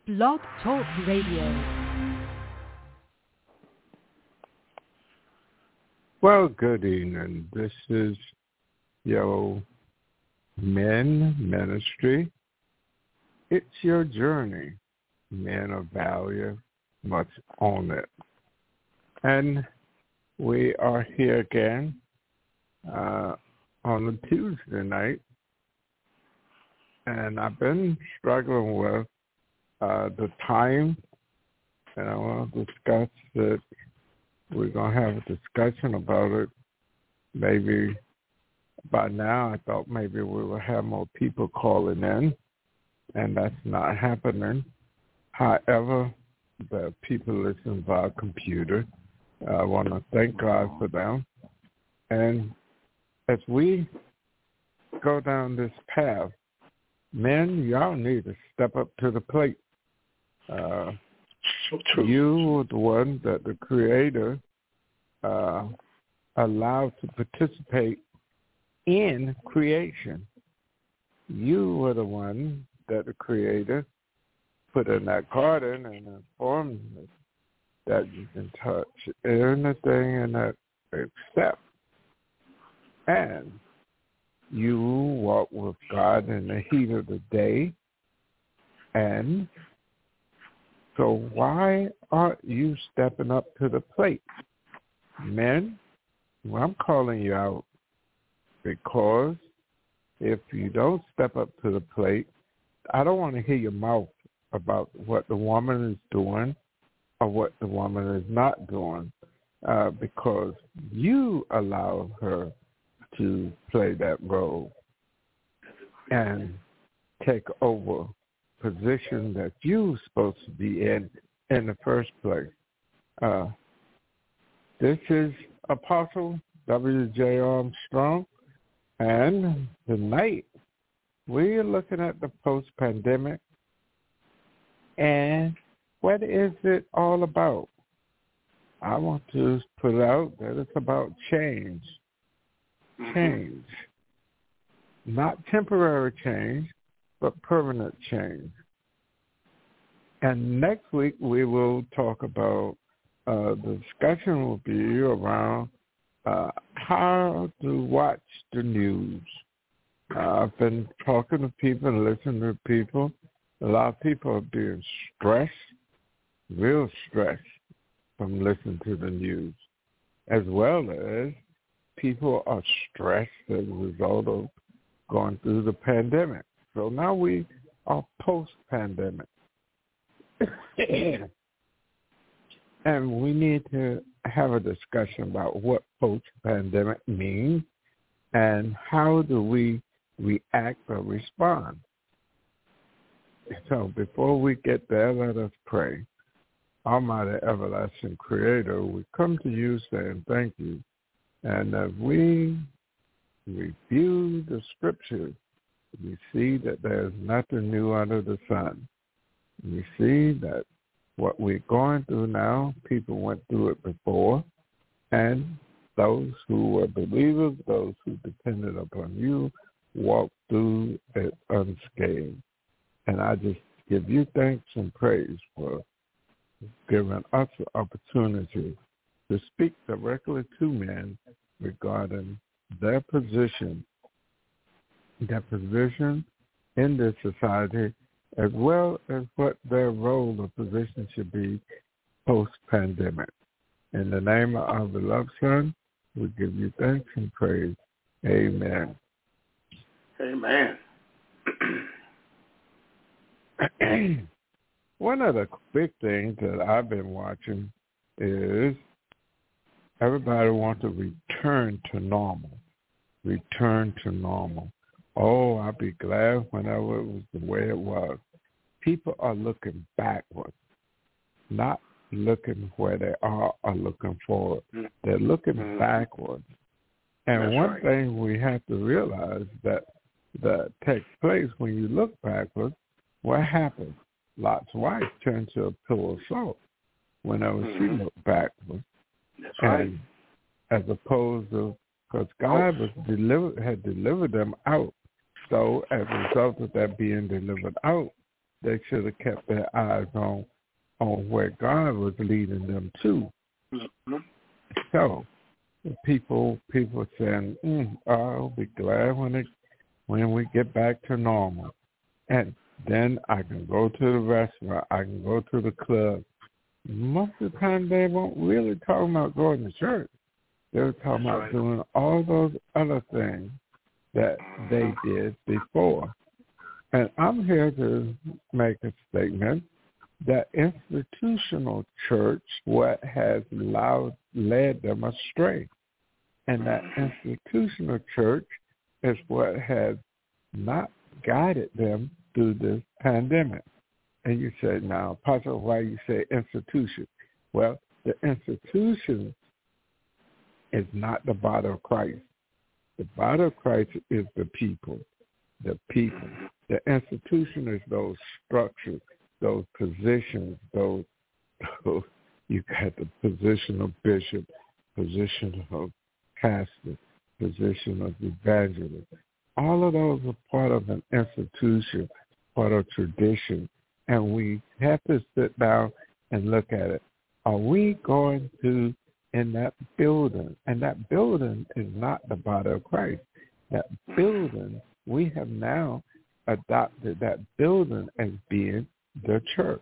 Blog Talk Radio. Well, good evening. This is your Men Ministry. It's your journey. Men of value must own it. And we are here again on a Tuesday night. And I've been struggling with the time, and I want to discuss it. We're going to have a discussion about it. Maybe by now I thought maybe we will have more people calling in, and that's not happening. However, the people listen via computer. I want to thank God for them. And as we go down this path, men, y'all need to step up to the plate. You were the one that the Creator allowed to participate in creation. You were the one that the Creator put in that garden and informed us that you can touch anything in that except. And you walk with God in the heat of the day. And so why aren't you stepping up to the plate? Men, well, I'm calling you out because if you don't step up to the plate, I don't want to hear your mouth about what the woman is doing or what the woman is not doing because you allow her to play that role and take over position that you're supposed to be in the first place. This is Apostle W.J. Armstrong, and tonight we're looking at the post-pandemic and what is it all about? I want to put out that it's about change. Change. Not temporary change, but permanent change. And next week we will talk about, the discussion will be around how to watch the news. I've been talking to people and listening to people. A lot of people are being stressed, real stressed from listening to the news, as well as people are stressed as a result of going through the pandemic. So now we are post-pandemic. And we need to have a discussion about what post-pandemic means and how do we react or respond. So before we get there, let us pray. Almighty everlasting Creator, we come to you saying thank you. And as we review the Scriptures, we see that there's nothing new under the sun. We see that what we're going through now, people went through it before, and those who were believers, those who depended upon you, walked through it unscathed. And I just give you thanks and praise for giving us the opportunity to speak directly to men regarding their position in this society, as well as what their role or position should be post-pandemic. In the name of our beloved Son, we give you thanks and praise. Amen. Amen. One of the big things that I've been watching is everybody wants to return to normal. Return to normal. Oh, I'll be glad whenever it was the way it was. People are looking backwards, not looking where they are or looking forward. They're looking backwards. And That's one right. thing we have to realize that takes place when you look backwards, what happens? Lot's wife turned to a pillar of salt whenever she looked backwards. That's and right. As opposed to, because God had delivered them out. So as a result of that being delivered out, they should have kept their eyes on where God was leading them to. Mm-hmm. So people saying, I'll be glad when we get back to normal. And then I can go to the restaurant, I can go to the club. Most of the time they weren't really talking about going to church. They were talking about doing all those other things that they did before. And I'm here to make a statement that institutional church what has led them astray. And that institutional church is what has not guided them through this pandemic. And you said, now, Apostle, why you say institution? Well, the institution is not the body of Christ. The body of Christ is the people. The people. The institution is those structures, those positions, those you got the position of bishop, position of pastor, position of evangelist. All of those are part of an institution, part of tradition, and we have to sit down and look at it. Are we going to, in that building, and that building is not the body of Christ. That building, we have now adopted that building as being the church.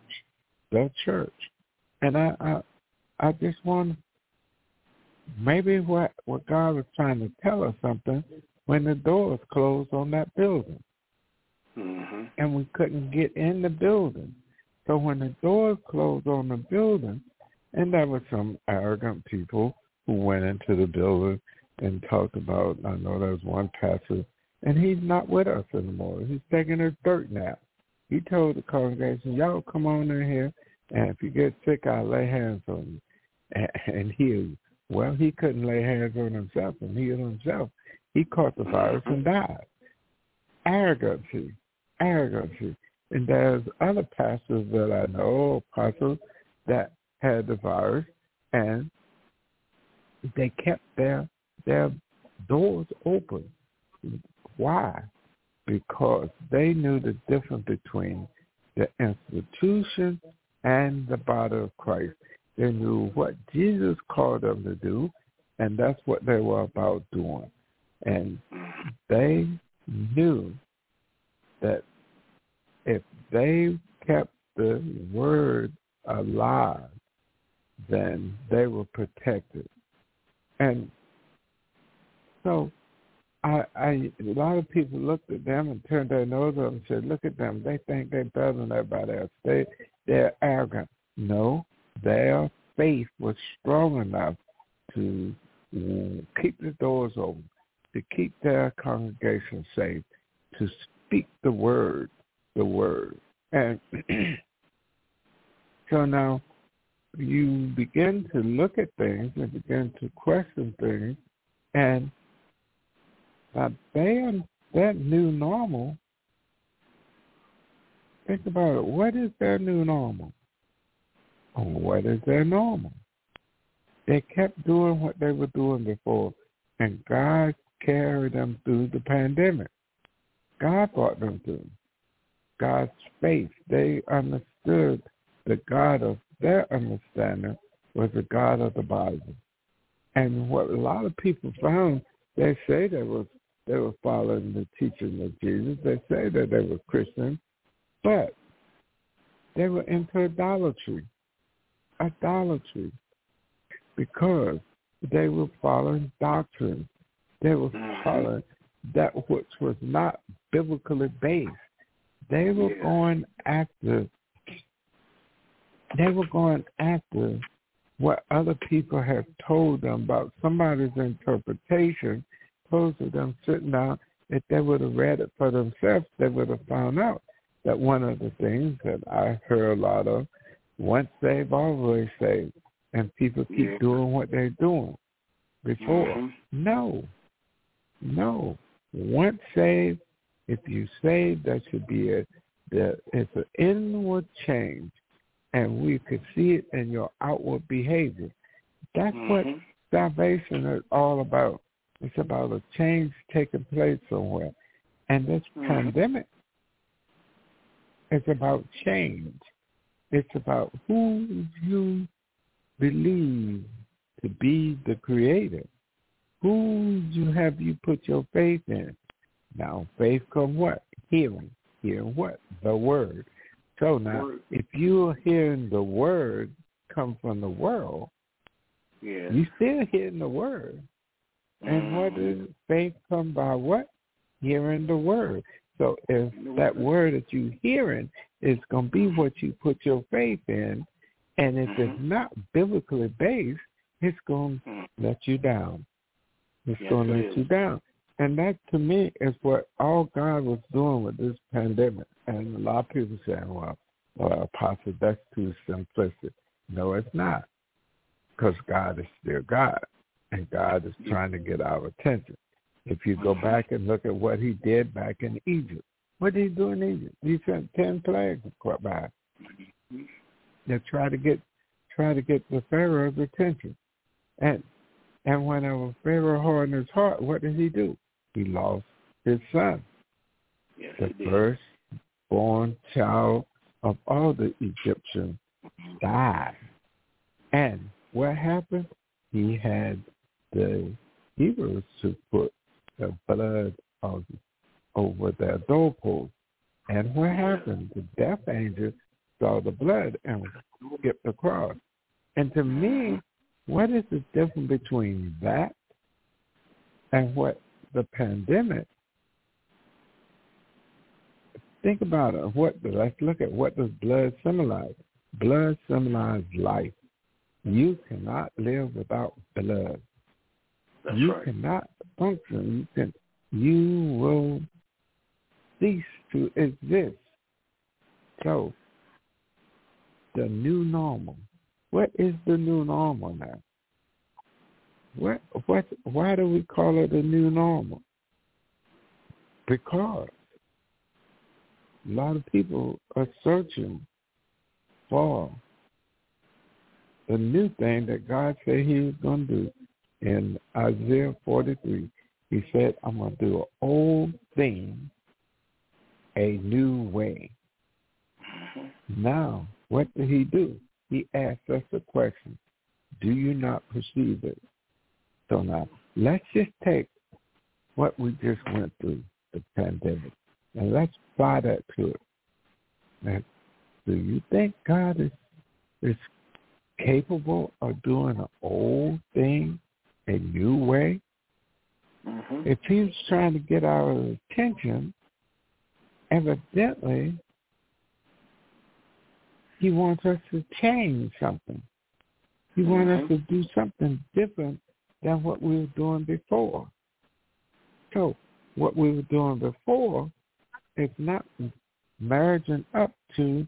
And I just want, maybe what God was trying to tell us something when the doors closed on that building. Mm-hmm. And we couldn't get in the building. So when the doors closed on the building, and there were some arrogant people who went into the building and talked about, I know there was one pastor, and he's not with us anymore. He's taking a dirt nap. He told the congregation, y'all come on in here, and if you get sick, I'll lay hands on you and heal you. Well, he couldn't lay hands on himself and heal himself. He caught the virus and died. Arrogancy. And there's other pastors that I know, apostles, that had the virus, and they kept their doors open. Why? Because they knew the difference between the institution and the body of Christ. They knew what Jesus called them to do, and that's what they were about doing. And they knew that if they kept the word alive, then they were protected. And so a lot of people looked at them and turned their nose up and said, look at them. They think they're better than everybody else. They're arrogant. No, their faith was strong enough to keep the doors open, to keep their congregation safe, to speak the word. And so now you begin to look at things and begin to question things, and that new normal, think about it. What is their new normal? What is their normal? They kept doing what they were doing before, and God carried them through the pandemic. God brought them through. God's faith. They understood the God of their understanding was the God of the Bible. And what a lot of people found, they say they were following the teaching of Jesus. They say that they were Christians, but they were into idolatry, because they were following doctrine. They were following that which was not biblically based. They were going after what other people had told them about somebody's interpretation. Opposed to them sitting down, if they would have read it for themselves, they would have found out that one of the things that I heard a lot of, once saved, always saved, and people keep doing what they're doing before. No. Once saved, if you saved, that should be it's an inward change, and we could see it in your outward behavior. That's what salvation is all about. It's about a change taking place somewhere. And this pandemic It's about change. It's about who you believe to be the creator. Who have you put your faith in? Now, faith comes what? Hearing. Hearing what? The word. So now, if you're hearing the word come from the world, you're still hearing the word. And what is faith come by what? Hearing the word. So if that word that you're hearing is going to be what you put your faith in, and if it's not biblically based, it's going to let you down. It's going to let you down. And that, to me, is what all God was doing with this pandemic. And a lot of people say, well, Apostle, that's too simplistic. No, it's not, because God is still God, and God is trying to get our attention. If you go back and look at what he did back in Egypt, what did he do in Egypt? He sent 10 plagues by. They try to get the Pharaoh's attention. And whenever Pharaoh hardened his heart, what did he do? He lost his son. Yes, the firstborn child of all the Egyptians died. And what happened? He had the Hebrews to put the blood over their doorpost. And what happened? The death angel saw the blood and skipped across. And to me, what is the difference between that and what the pandemic? Think about it. Let's look at what does blood symbolize. Blood symbolizes life. You cannot live without blood. That's you right. cannot function. You will cease to exist. So, the new normal. What is the new normal now? Why do we call it a new normal? Because a lot of people are searching for the new thing that God said he was going to do. In Isaiah 43, he said, I'm going to do an old thing a new way. Now, what did he do? He asked us a question. Do you not perceive it? So now, let's just take what we just went through, the pandemic, and let's apply that to it. Now, do you think God is capable of doing an old thing a new way? Mm-hmm. If he's trying to get our attention, evidently he wants us to change something. He wants us to do something different than what we were doing before. So what we were doing before is not marrying up to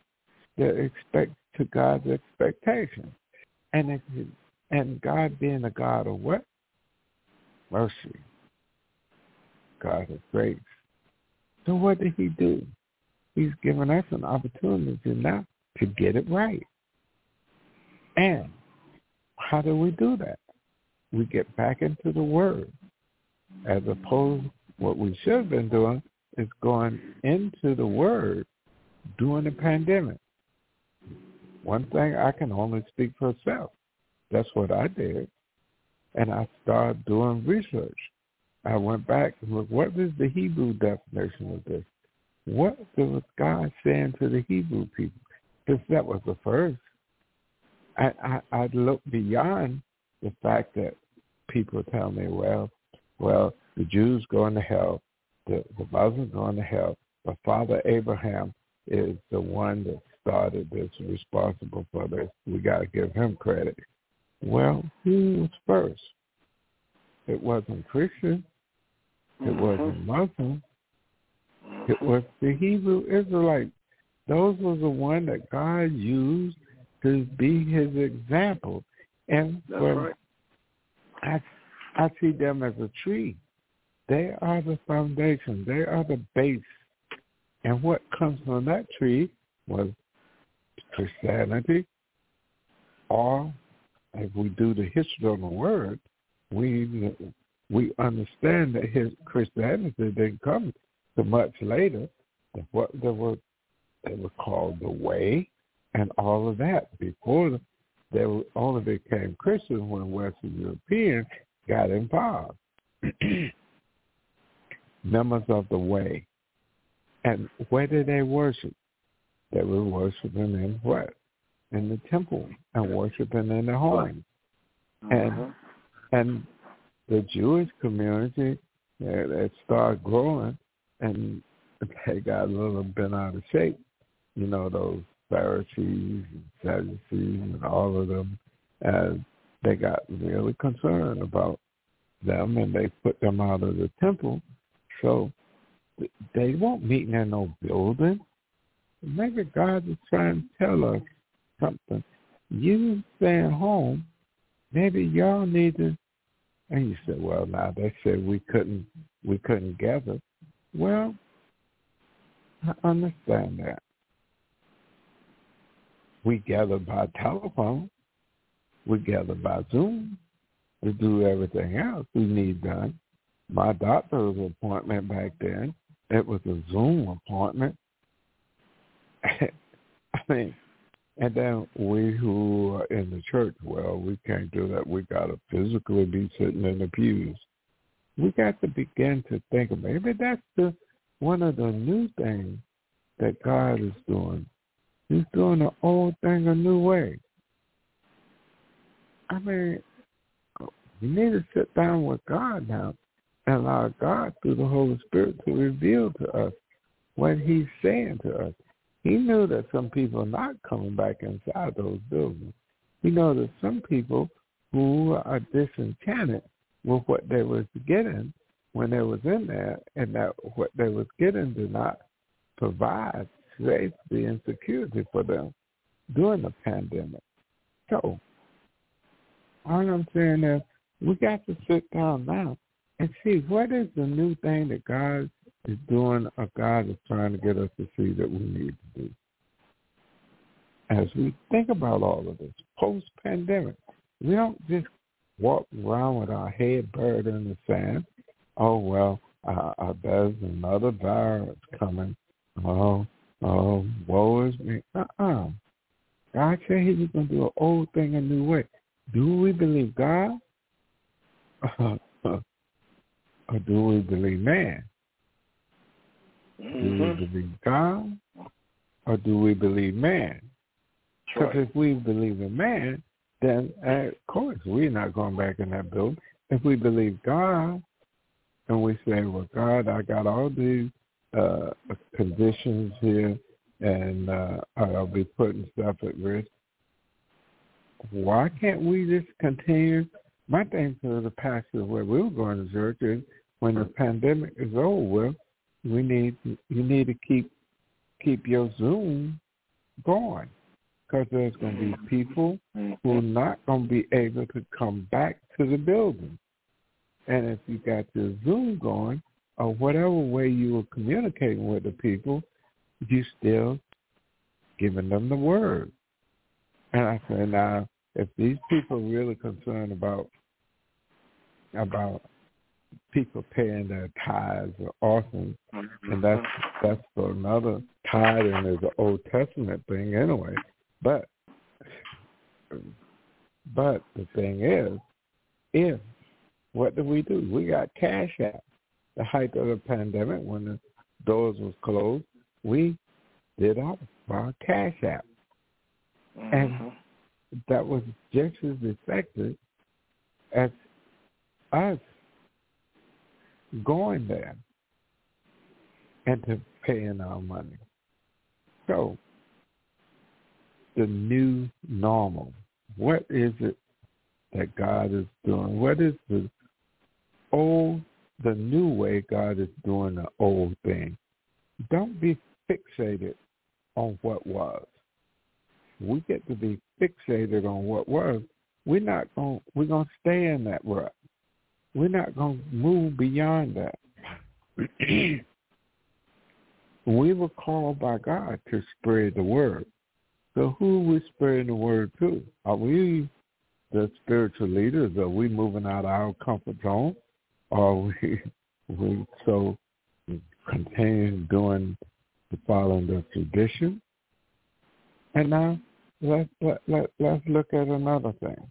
God's expectations. And God being a God of what? Mercy. God of grace. So what did he do? He's given us an opportunity now to get it right. And how do we do that? We get back into the Word. As opposed, what we should have been doing is going into the Word during the pandemic. One thing, I can only speak for myself. That's what I did. And I started doing research. I went back and looked, what is the Hebrew definition of this? What was God saying to the Hebrew people? Because that was the first. I looked beyond the fact that people tell me, well, the Jews going to hell, the Muslims going to hell, but Father Abraham is the one that started this, responsible for this. We got to give him credit. Well, who was first? It wasn't Christian. It wasn't Muslim. It was the Hebrew Israelites. Those were the one that God used to be his example. And when I see them as a tree, they are the foundation. They are the base. And what comes from that tree was Christianity, or if we do the history of the word, we understand that his Christianity didn't come so much later. What they were called the Way and all of that. Before they only became Christians when Western Europeans got involved. Members of the Way. And where did they worship? They were worshiping in what? In the temple and worshiping in the home. And the Jewish community, they started growing, and they got a little bit out of shape. You know, those Pharisees and Sadducees and all of them, they got really concerned about them, and they put them out of the temple. So they won't meet in no building. Maybe God is trying to tell us something. You staying home, maybe y'all need to. And you said, well, now they said we couldn't gather. Well, I understand that. We gather by telephone. We gather by Zoom. We do everything else we need done. My doctor's appointment back then, it was a Zoom appointment. I mean, and then we who are in the church, well, we can't do that. We got to physically be sitting in the pews. We got to begin to think of maybe that's one of the new things that God is doing. He's doing the old thing a new way. I mean, we need to sit down with God now and allow God through the Holy Spirit to reveal to us what he's saying to us. He knew that some people are not coming back inside those buildings. He knows that some people who are disenchanted with what they was getting when they was in there, and that what they was getting did not provide safety and security for them during the pandemic. So all I'm saying is we got to sit down now and see what is the new thing that God is doing, or God is trying to get us to see that we need to do. As we think about all of this, post-pandemic, we don't just walk around with our head buried in the sand. Oh, well, there's another virus coming. Oh, woe is me. God said he was going to do an old thing a new way. Do we believe God? Or do we believe man? Do we believe God, or do we believe man? Because if we believe in man, then of course we're not going back in that building. If we believe God, and we say, well, God, I got all these conditions here, and I'll be putting stuff at risk, why can't we just continue? My thing to the pastor where we were going to church is when the pandemic is over with, you need to keep your Zoom going, because there's going to be people who are not going to be able to come back to the building. And if you got your Zoom going, or whatever way you were communicating with the people, you still giving them the word. And I say, now, if these people are really concerned about people paying their tithes or offerings, and that's for another tithing is an Old Testament thing anyway. But the thing is, what do? We got Cash App. The height of the pandemic, when the doors was closed, we did our Cash App. And that was just as effective as us going there and to paying our money. So, the new normal, what is it that God is doing? What is the new way God is doing the old thing? Don't be fixated on what was. We get to be fixated on what was. We're going to stay in that rut. We're not going to move beyond that. We were called by God to spread the word. So who are we spreading the word to? Are we the spiritual leaders? Are we moving out of our comfort zone? Or are we so continue doing to follow the tradition. And now let's look at another thing.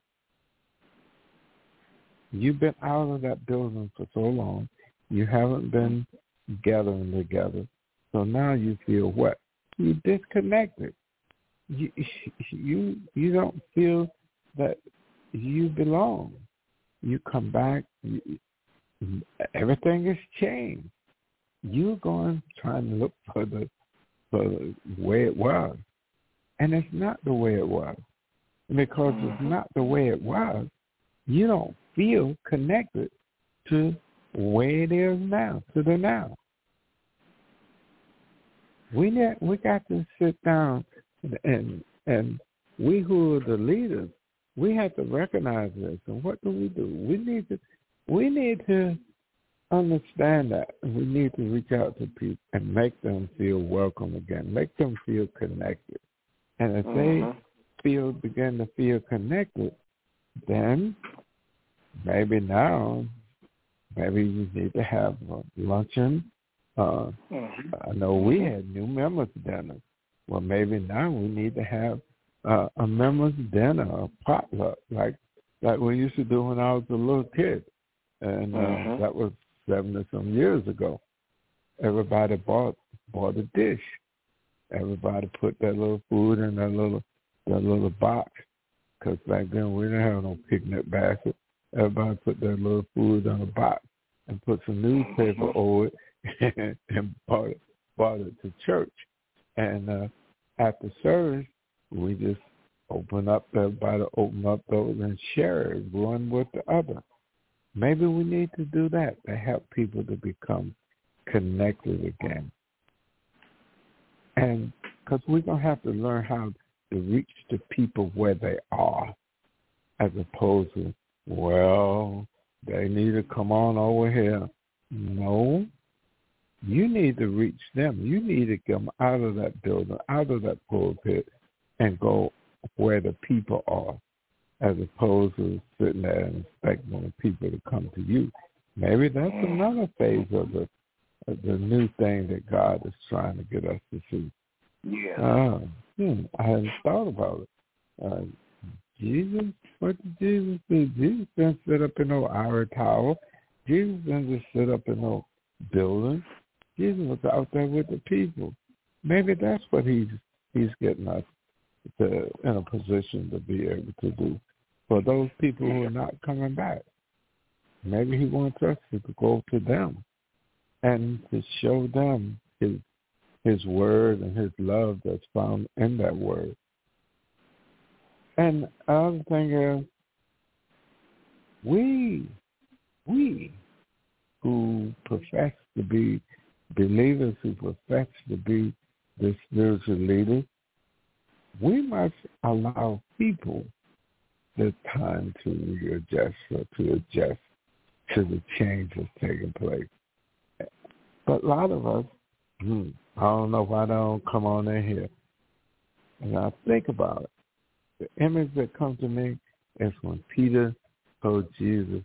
You've been out of that building for so long. You haven't been gathering together. So now you feel what? You're disconnected. You don't feel that you belong. You come back. Everything has changed. You're trying to look for the way it was. And it's not the way it was. Because it's not the way it was, you don't feel connected to where it is now, to the now. We got to sit down and we who are the leaders, we have to recognize this. And what do? We need to understand that. We need to reach out to people and make them feel welcome again, make them feel connected. And if they begin to feel connected, then maybe you need to have a luncheon. I know we had new members dinner. Well, maybe now we need to have a members dinner, a potluck, like we used to do when I was a little kid, and that was 70-some years ago. Everybody bought a dish. Everybody put their little food in their little box, because back then we didn't have no picnic basket. Everybody put their little food in a box and put some newspaper over it and brought it to church. And after service, we just everybody open up those and share it, one with the other. Maybe we need to do that to help people to become connected again. And because we're going to have to learn how to reach the people where they are, as opposed to, well, they need to come on over here. No, you need to reach them. You need to come out of that building, out of that pulpit, and go where the people are, as opposed to sitting there and expecting the people to come to you. Maybe that's another phase of the new thing that God is trying to get us to see. Yeah. I hadn't thought about it. Jesus, what did Jesus do? Jesus didn't sit up in no ivory tower. Jesus didn't just sit up in no building. Jesus was out there with the people. Maybe that's what he's getting us in a position to be able to do for those people who are not coming back. Maybe he wants us to go to them and to show them his word and his love that's found in that word. And other thing is, we who profess to be believers, who profess to be the spiritual leaders, we must allow people the time to readjust or to adjust to the change that's taking place. But a lot of us, I don't know why they don't come on in here. And I think about it. The image that comes to me is when Peter told Jesus,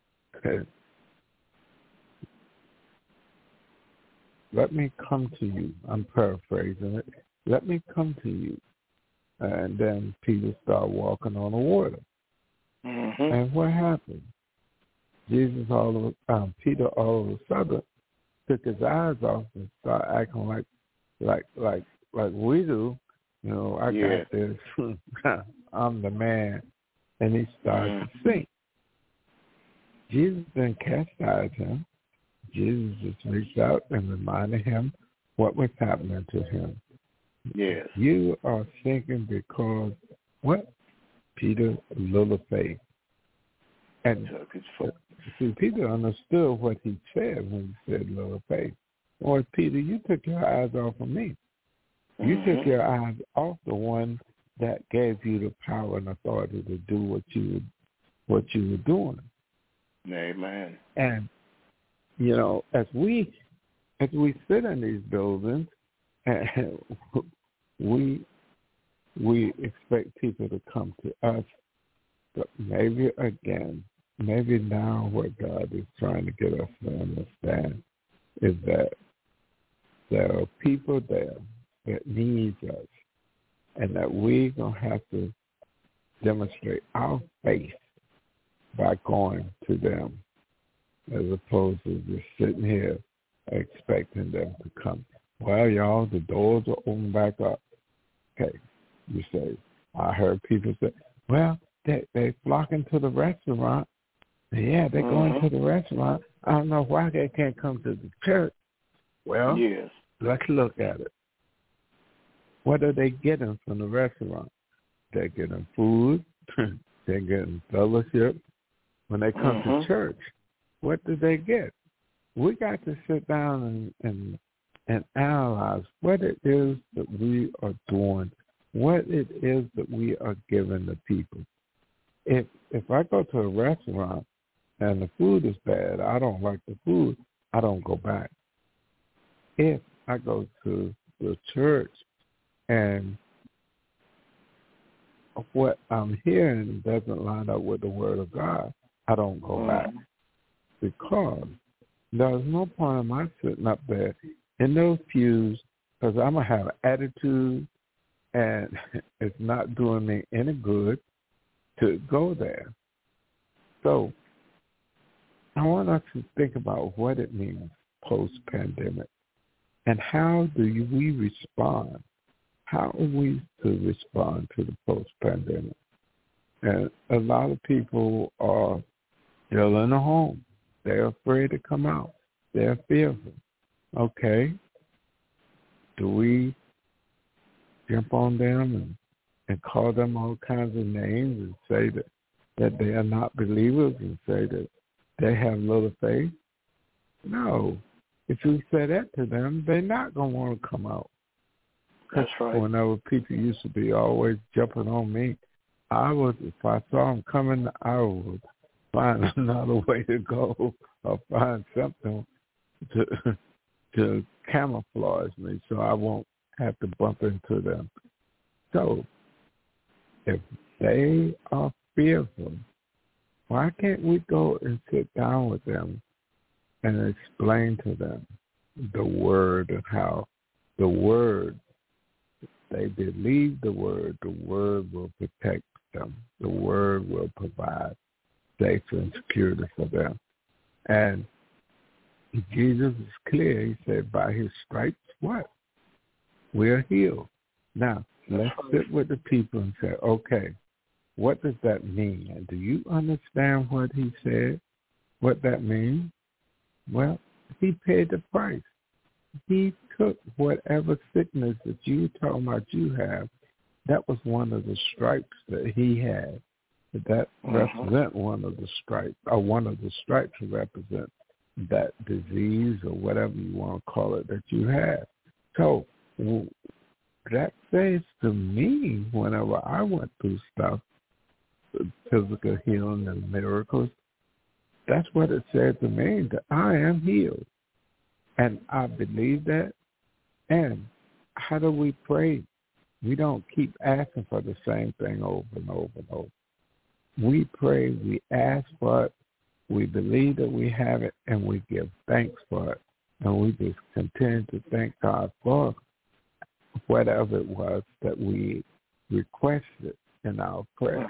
let me come to you. I'm paraphrasing it. Let me come to you. And then Peter started walking on the water. And what happened? Peter all of a sudden took his eyes off and started acting like we do. You know, I got this. I'm the man. And he started to sink. Jesus didn't chastise him. Jesus just reached out and reminded him what was happening to him. Yes. You are sinking because what? Peter, little faith. And see, Peter understood what he said when he said little faith. Or Peter, you took your eyes off of me. You took your eyes off the one that gave you the power and authority to do what you were doing. Amen. And you know, as we sit in these buildings, and we expect people to come to us, but maybe now what God is trying to get us to understand is that there are people there that need us, and that we're going to have to demonstrate our faith by going to them, as opposed to just sitting here expecting them to come. Well, y'all, the doors are open back up. Okay, you say, I heard people say, well, they flocking to the restaurant. Yeah, they're going to the restaurant. I don't know why they can't come to the church. Well, yes. Let's look at it. What are they getting from the restaurant? They're getting food. They're getting fellowship. When they come to church, what do they get? We got to sit down and analyze what it is that we are doing, what it is that we are giving the people. If I go to a restaurant and the food is bad, I don't like the food, I don't go back. If I go to the church and what I'm hearing doesn't line up with the Word of God, I don't go back. Because there's no point in my sitting up there in those pews, because I'm going to have an attitude and it's not doing me any good to go there. So I want us to think about what it means post-pandemic and how do we respond? How are we to respond to the post-pandemic? And a lot of people are still in the home. They're afraid to come out. They're fearful. Okay. Do we jump on them and call them all kinds of names and say that they are not believers and say that they have little faith? No. If you say that to them, they're not going to want to come out. That's right. Whenever people used to be always jumping on me, if I saw them coming, I would find another way to go or find something to camouflage me so I won't have to bump into them. So if they are fearful, why can't we go and sit down with them and explain to them the Word and how the Word, they believe the Word will protect them. The Word will provide safety and security for them. And Jesus is clear. He said, by his stripes, what? We are healed. Now, let's sit with the people and say, okay, what does that mean? And do you understand what he said, what that means? Well, he paid the price. He took whatever sickness that you talking about you have. That was one of the stripes that he had. That represent one of the stripes, or one of the stripes represent that disease or whatever you want to call it that you have. So that says to me, whenever I went through stuff, physical healing and miracles, that's what it said to me, that I am healed. And I believe that. And how do we pray? We don't keep asking for the same thing over and over and over. We pray, we ask for it, we believe that we have it, and we give thanks for it. And we just continue to thank God for whatever it was that we requested in our prayer.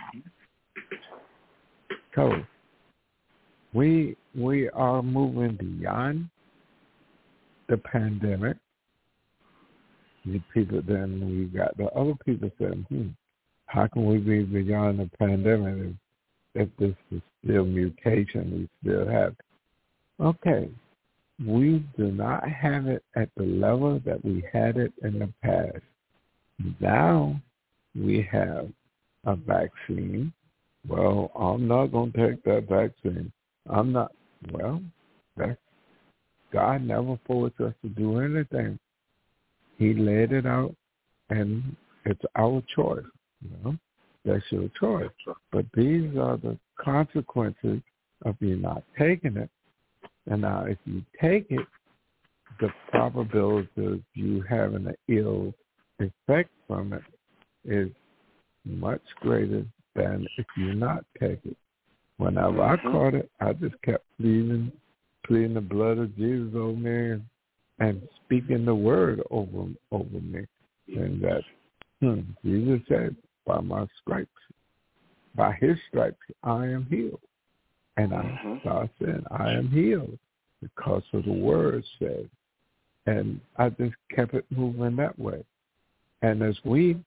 So we are moving beyond the pandemic. The people, then we got the other people saying, how can we be beyond the pandemic if this is still mutation we still have? Okay, we do not have it at the level that we had it in the past. Now we have a vaccine. Well, I'm not going to take that vaccine. I'm not. Well, God never forced us to do anything. He laid it out, and it's our choice. That's your choice. But these are the consequences of you not taking it. And now if you take it, the probability of you having an ill effect from it is much greater than if you not take it. Whenever I caught it, I just kept pleading the blood of Jesus over me and speaking the word over me. And that Jesus said, by my stripes, by his stripes, I am healed. And I started saying, I am healed because of the word said. And I just kept it moving that way. And as we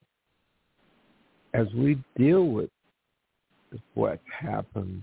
deal with what's happening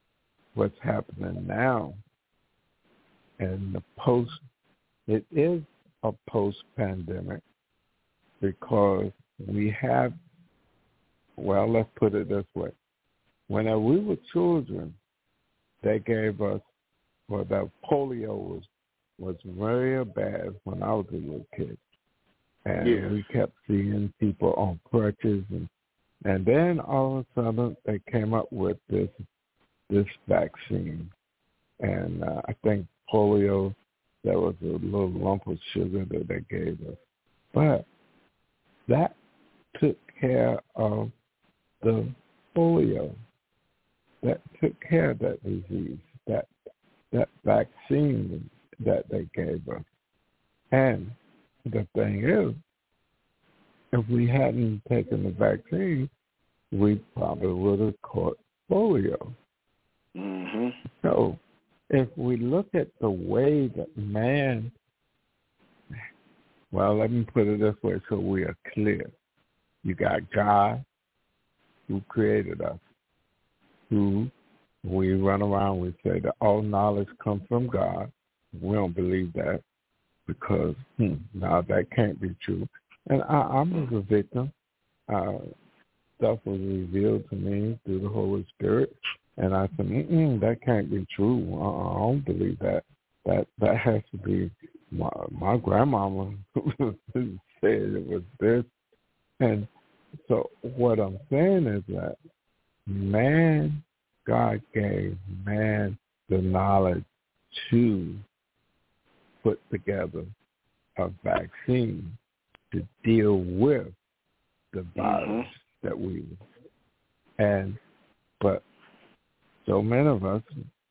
now, and it is a post-pandemic because we have, well, let's put it this way. When we were children, they gave us, well, that polio was very bad when I was a little kid. And we kept seeing people on crutches. And then all of a sudden they came up with this vaccine. And I think polio, there was a little lump of sugar that they gave us. But that took care of the polio. That took care of that disease, that vaccine that they gave us. And the thing is, if we hadn't taken the vaccine, we probably would have caught polio. Mm-hmm. So if we look at the way that man, well, let me put it this way so we are clear. You got God who created us, who we run around, we say that all knowledge comes from God. We don't believe that because, no, that can't be true. And I was a victim. Stuff was revealed to me through the Holy Spirit. And I said, that can't be true. I don't believe that. That has to be my grandmama who said it was this. And so what I'm saying is that God gave man the knowledge to put together a vaccine to deal with the virus that but so many of us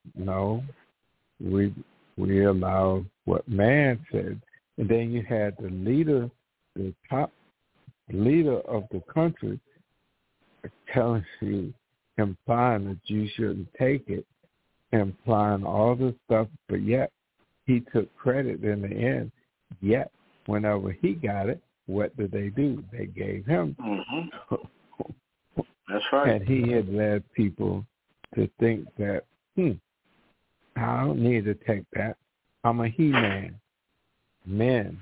we allowed what man said, and then you had the top leader of the country telling you, implying that you shouldn't take it, implying all this stuff, but yet he took credit in the end. Yet whenever he got it, what did they do? They gave him. That's right. And he had led people to think that, I don't need to take that. I'm a he-man. Men,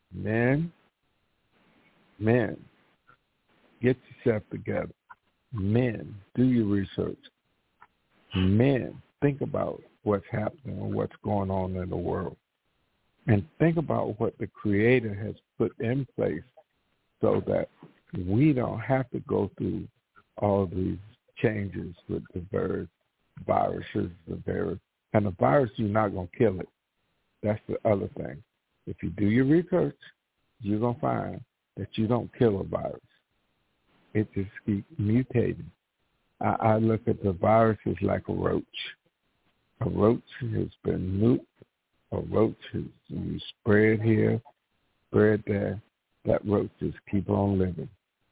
get yourself together. Men, do your research. Men, think about what's happening and what's going on in the world. And think about what the Creator has put in place so that we don't have to go through all these changes with the various viruses, and the virus, you're not going to kill it. That's the other thing. If you do your research, you're going to find that you don't kill a virus. It just keeps mutating. I look at the viruses like a roach. A roach has been nuked. A roach is you spread here, spread there. That roach just keep on living.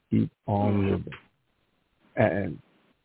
And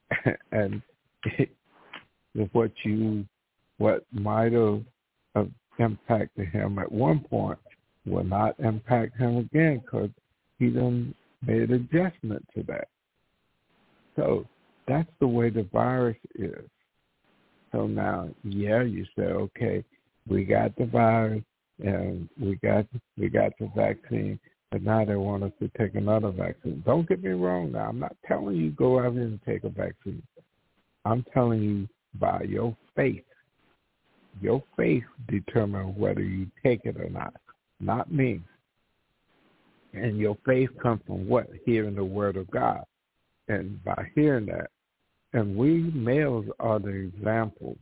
what might have impacted him at one point will not impact him again because he done made adjustment to that. So that's the way the virus is. So now, you say, okay, we got the virus and we got the vaccine, but now they want us to take another vaccine. Don't get me wrong now. I'm not telling you go out and take a vaccine. I'm telling you by your faith. Your faith determines whether you take it or not me. And your faith comes from what? Hearing the word of God. And by hearing that, and we males are the example.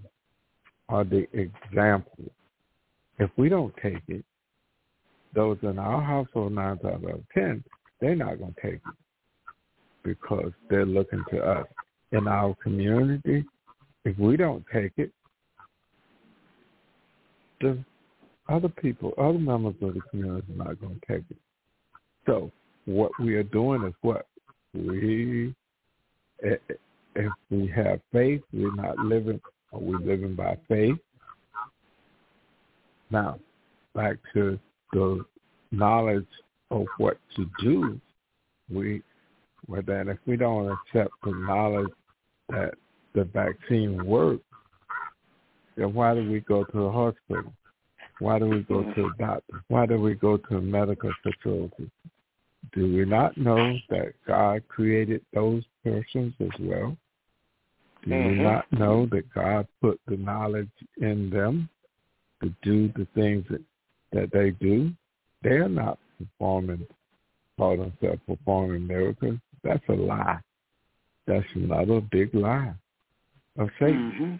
If we don't take it, those in our household, 9 out of 10, they're not going to take it because they're looking to us. In our community, if we don't take it, other people, other members of the community are not going to take it. So what we are doing is what? If we have faith, we're not living, or we're living by faith. Now, back to the knowledge of what to do, then if we don't accept the knowledge that the vaccine works, then why do we go to the hospital? Why do we go to a doctor? Why do we go to a medical facility? Do we not know that God created those persons as well? Do we not know that God put the knowledge in them to do the things that they do? They are not call themselves performing miracles. That's a lie. That's another big lie of Satan.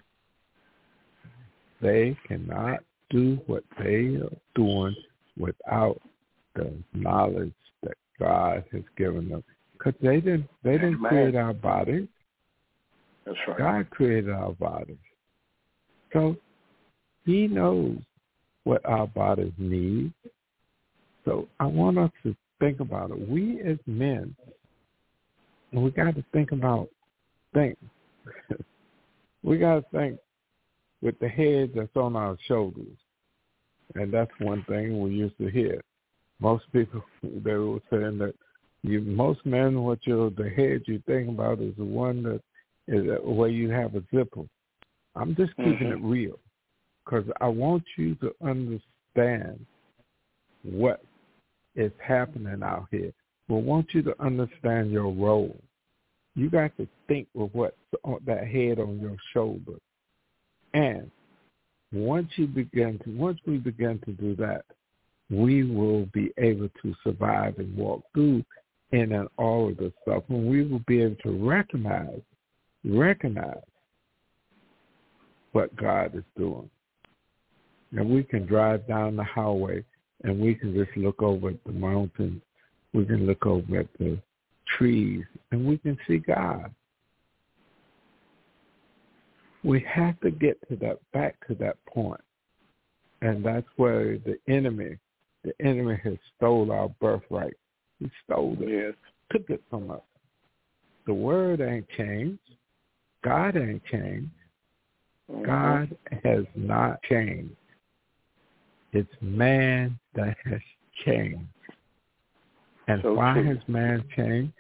They cannot do what they are doing without the knowledge that God has given them. Because they didn't create our bodies. That's right. God created our bodies. So he knows what our bodies need. So I want us to think about it. We as men, and we got to think about things. We got to think with the head that's on our shoulders. And that's one thing we used to hear. Most people, they were saying that most men, the head you think about is the one that is where you have a zipper. I'm just keeping it real because I want you to understand what is happening out here. We want you to understand your role. You got to think with what's on that head on your shoulder. And once we begin to do that, we will be able to survive and walk through in and all of this stuff. And we will be able to recognize what God is doing. And we can drive down the highway and we can just look over at the mountains. We can look over at the trees and we can see God. We have to get back to that point. And that's where the enemy has stole our birthright. He stole it. Yes. Took it from us. The word ain't changed. God ain't changed. God has not changed. It's man that has changed. And so why has man changed?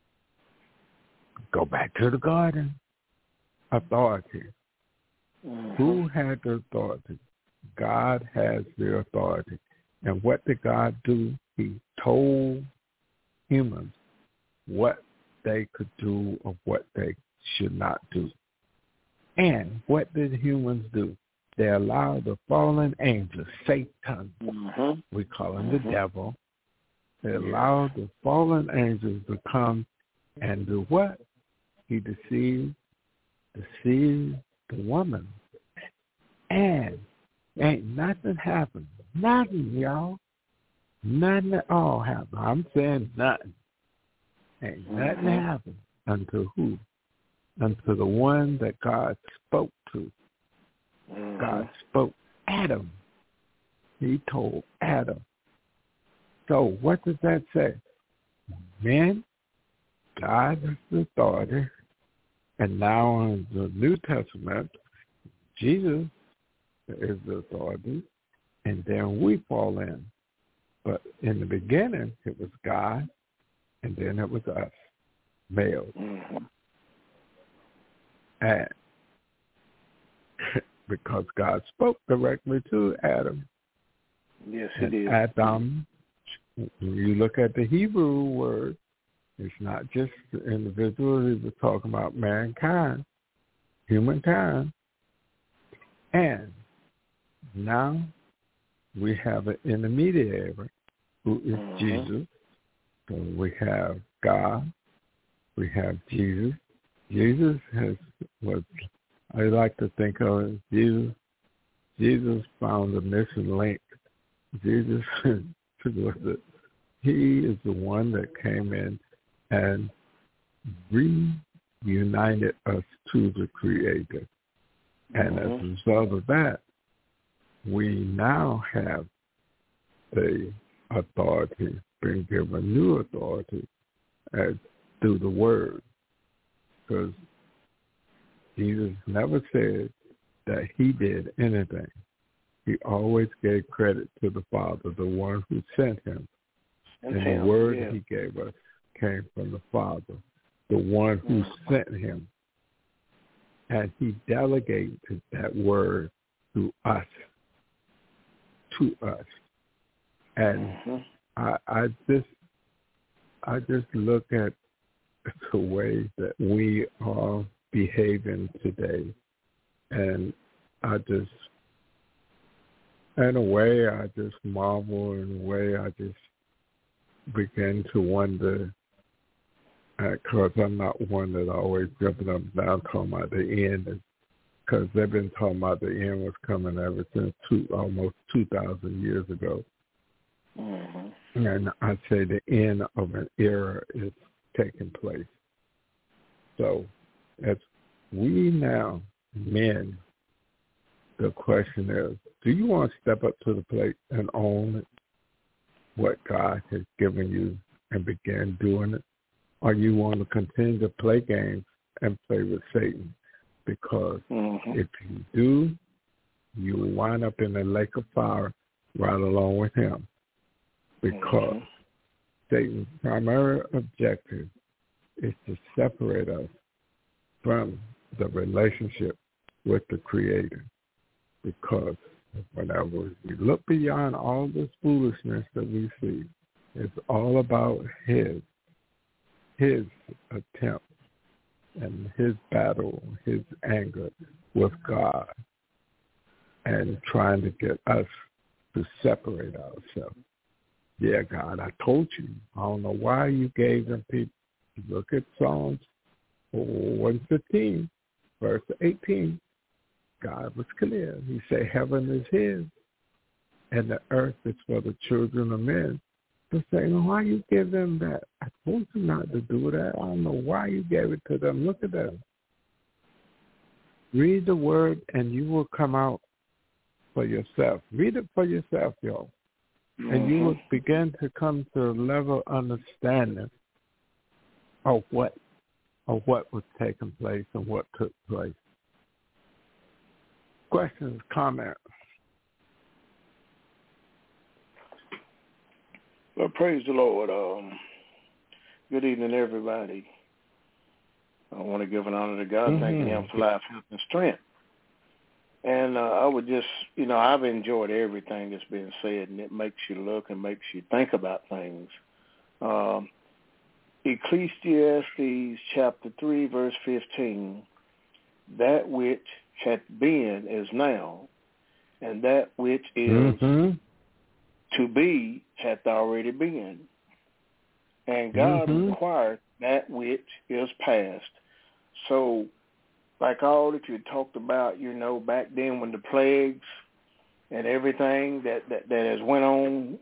Go back to the garden. Authority. Who had the authority? God has the authority. And what did God do? He told humans what they could do or what they should not do. And what did humans do? They allowed the fallen angels, Satan, we call him the devil, they allowed the fallen angels to come and do what? He deceived the woman. And ain't nothing happened. Nothing, y'all. Nothing at all happened. I'm saying nothing. Ain't nothing happened unto who? Unto the one that God spoke to. God spoke Adam. He told Adam. So what does that say? Men, God is the authority. And now in the New Testament, Jesus is the authority. And then we fall in. But in the beginning, it was God. And then it was us, male. And because God spoke directly to Adam. Yes, he did. Adam, when you look at the Hebrew word, it's not just the individual. He was talking about mankind, humankind. And now we have an intermediary who is Jesus. So we have God. We have Jesus. Jesus was I like to think of it as Jesus found the missing link. Jesus he is the one that came in and reunited us to the Creator. And as a result of that, we now have the authority, been given new authority through the Word. Because Jesus never said that he did anything. He always gave credit to the Father, the one who sent him. And the word he gave us came from the Father, the one who sent him. And he delegated that word to us. And I just look at the way that we are behaving today, and in a way, I just marvel. In a way, I just begin to wonder, because I'm not one that always jumping up and down talking about the end, because they've been talking about the end was coming ever since almost 2,000 years ago. And I'd say the end of an era is taking place. So as we now, men, the question is, do you want to step up to the plate and own what God has given you and begin doing it? Or you want to continue to play games and play with Satan? Because if you do, you will wind up in the lake of fire right along with him. Because Satan's primary objective is to separate us from the relationship with the Creator. Because whenever we look beyond all this foolishness that we see, it's all about his attempt and his battle, his anger with God, and trying to get us to separate ourselves. Yeah, God, I told you. I don't know why you gave them people. Look at Psalms 115, verse 18. God was clear. He said, heaven is his, and the earth is for the children of men. But saying, why you give them that? I told you not to do that. I don't know why you gave it to them. Look at them. Read the word, and you will come out for yourself. Read it for yourself, y'all. And you will begin to come to a level of understanding of what was taking place and what took place. Questions, comments? Well, praise the Lord. Good evening, everybody. I want to give an honor to God, thanking him for life, health, and strength. And I would just, I've enjoyed everything that's been said, and it makes you look and makes you think about things. Ecclesiastes chapter 3, verse 15, that which hath been is now, and that which is to be hath already been. And God required that which is past. So, like all that you talked about, back then when the plagues and everything that has went on,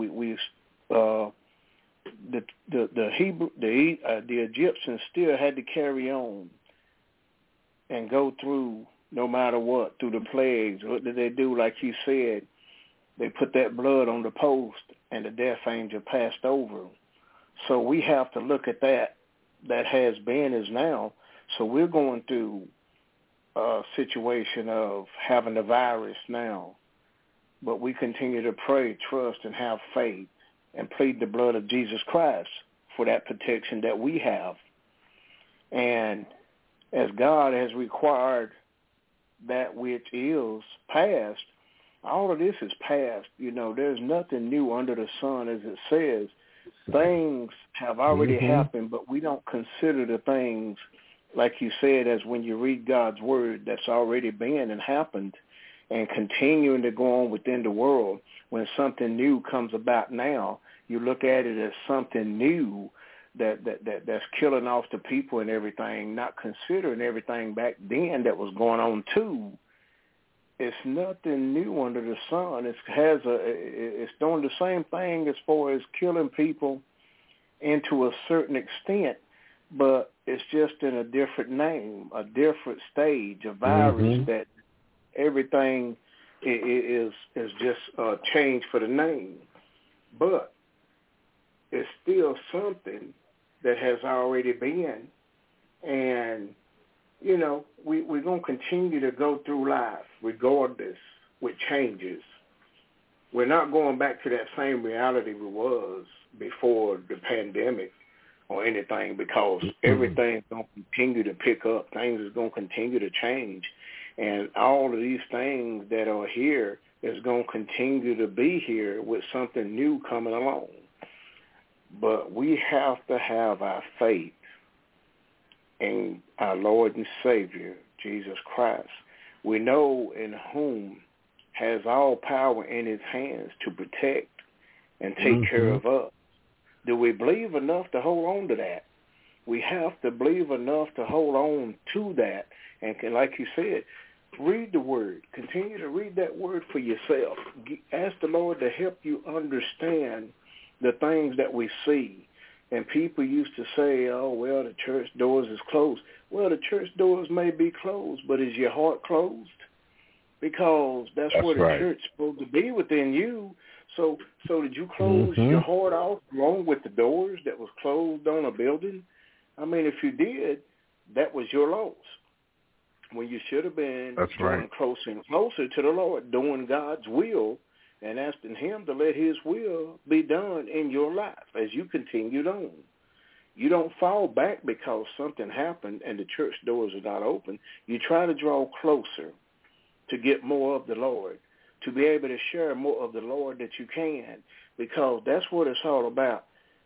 the Egyptians still had to carry on and go through no matter what, through the plagues. What did they do? Like you said, they put that blood on the post and the death angel passed over. So we have to look at that has been is now. So we're going through a situation of having the virus now, but we continue to pray, trust, and have faith and plead the blood of Jesus Christ for that protection that we have. And as God has required that which is past, all of this is past. There's nothing new under the sun, as it says. Things have already happened, but we don't consider the things, like you said, as when you read God's word, that's already been and happened and continuing to go on within the world. When something new comes about now, you look at it as something new that's killing off the people and everything, not considering everything back then that was going on too. It's nothing new under the sun. It's doing the same thing as far as killing people into a certain extent, but it's just in a different name, a different stage, a virus that everything is just a change for the name. But it's still something that has already been. And, you know, we're going to continue to go through life regardless with changes. We're not going back to that same reality we was before the pandemic or anything, because everything's going to continue to pick up. Things is going to continue to change. And all of these things that are here is going to continue to be here with something new coming along. But we have to have our faith in our Lord and Savior, Jesus Christ. We know in whom has all power in his hands to protect and take care of us. Do we believe enough to hold on to that? We have to believe enough to hold on to that. And like you said, read the word. Continue to read that word for yourself. Ask the Lord to help you understand the things that we see. And people used to say, oh, well, the church doors is closed. Well, the church doors may be closed, but is your heart closed? Because that's where the church is supposed to be, within you. So did you close your heart off along with the doors that was closed on a building? I mean, if you did, that was your loss. When you should have been drawing closer and closer to the Lord, doing God's will and asking him to let his will be done in your life as you continued on. You don't fall back because something happened and the church doors are not open. You try to draw closer to get more of the Lord, to be able to share more of the Lord that you can, because that's what it's all about.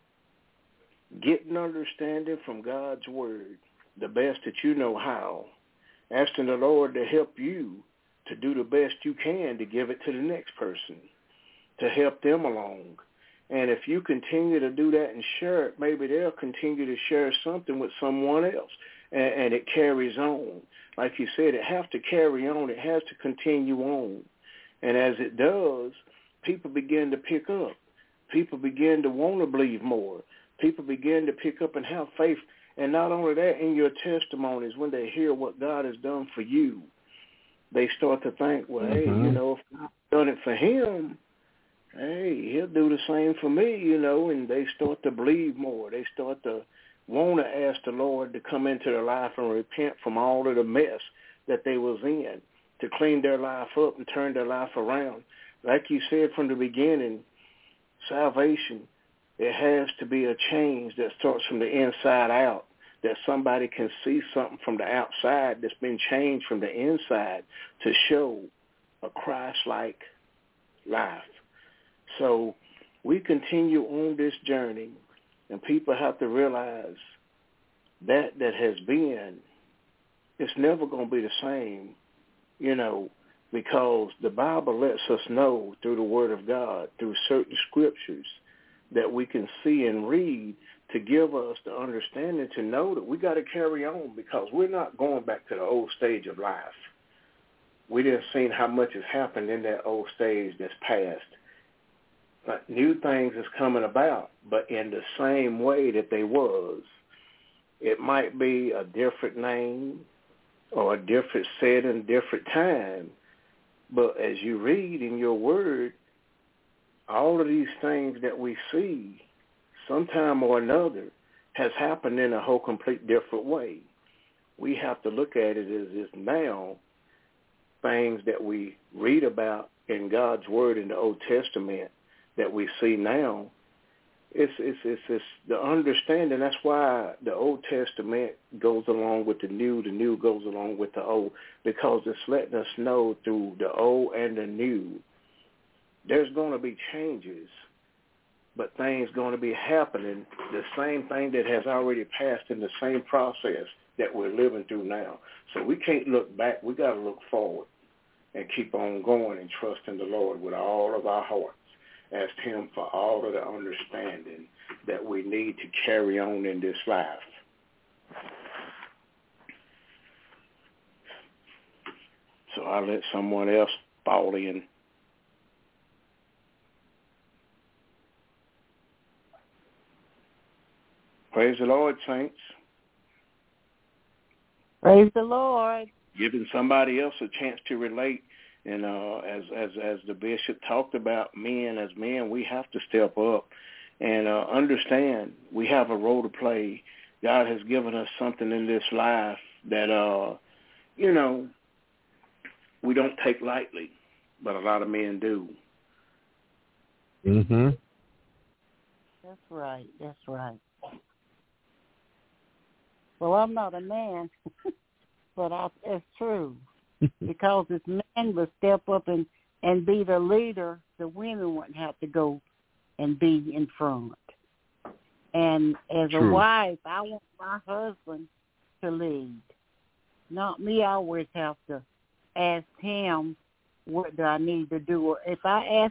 Getting understanding from God's word, the best that you know how, asking the Lord to help you to do the best you can to give it to the next person, to help them along. And if you continue to do that and share it, maybe they'll continue to share something with someone else, and it carries on. Like you said, it has to carry on. It has to continue on. And as it does, people begin to pick up. People begin to want to believe more. People begin to pick up and have faith. And not only that, in your testimonies, when they hear what God has done for you, they start to think, well, hey, you know, if I've done it for him, hey, he'll do the same for me, you know, and they start to believe more. They start to want to ask the Lord to come into their life and repent from all of the mess that they was in, to clean their life up and turn their life around. Like you said from the beginning, salvation, it has to be a change that starts from the inside out, that somebody can see something from the outside that's been changed from the inside to show a Christ-like life. So we continue on this journey, and people have to realize that has been, it's never going to be the same, you know, because the Bible lets us know through the Word of God, through certain scriptures, that we can see and read to give us the understanding to know that we got to carry on, because we're not going back to the old stage of life. We didn't see how much has happened in that old stage that's passed. But new things is coming about, but in the same way that they was. It might be a different name or a different setting, different time, but as you read in your word, all of these things that we see, sometime or another, has happened in a whole complete different way. We have to look at it as is now, things that we read about in God's word in the Old Testament that we see now. It's the understanding. That's why the Old Testament goes along with the new goes along with the old, because it's letting us know through the old and the new, there's going to be changes, but things going to be happening, the same thing that has already passed in the same process that we're living through now. So we can't look back. We got to look forward and keep on going and trusting the Lord with all of our hearts. Ask him for all of the understanding that we need to carry on in this life. So I'll let someone else fall in. Praise the Lord, saints. Praise the Lord. Giving somebody else a chance to relate And as the bishop talked about, as men, we have to step up and understand we have a role to play. God has given us something in this life that, we don't take lightly, but a lot of men do. Mm-hmm. That's right. Well, I'm not a man, but it's true. Because if men would step up and be the leader, the women wouldn't have to go and be in front. And as a wife, I want my husband to lead, not me. I always have to ask him, what do I need to do? Or if I ask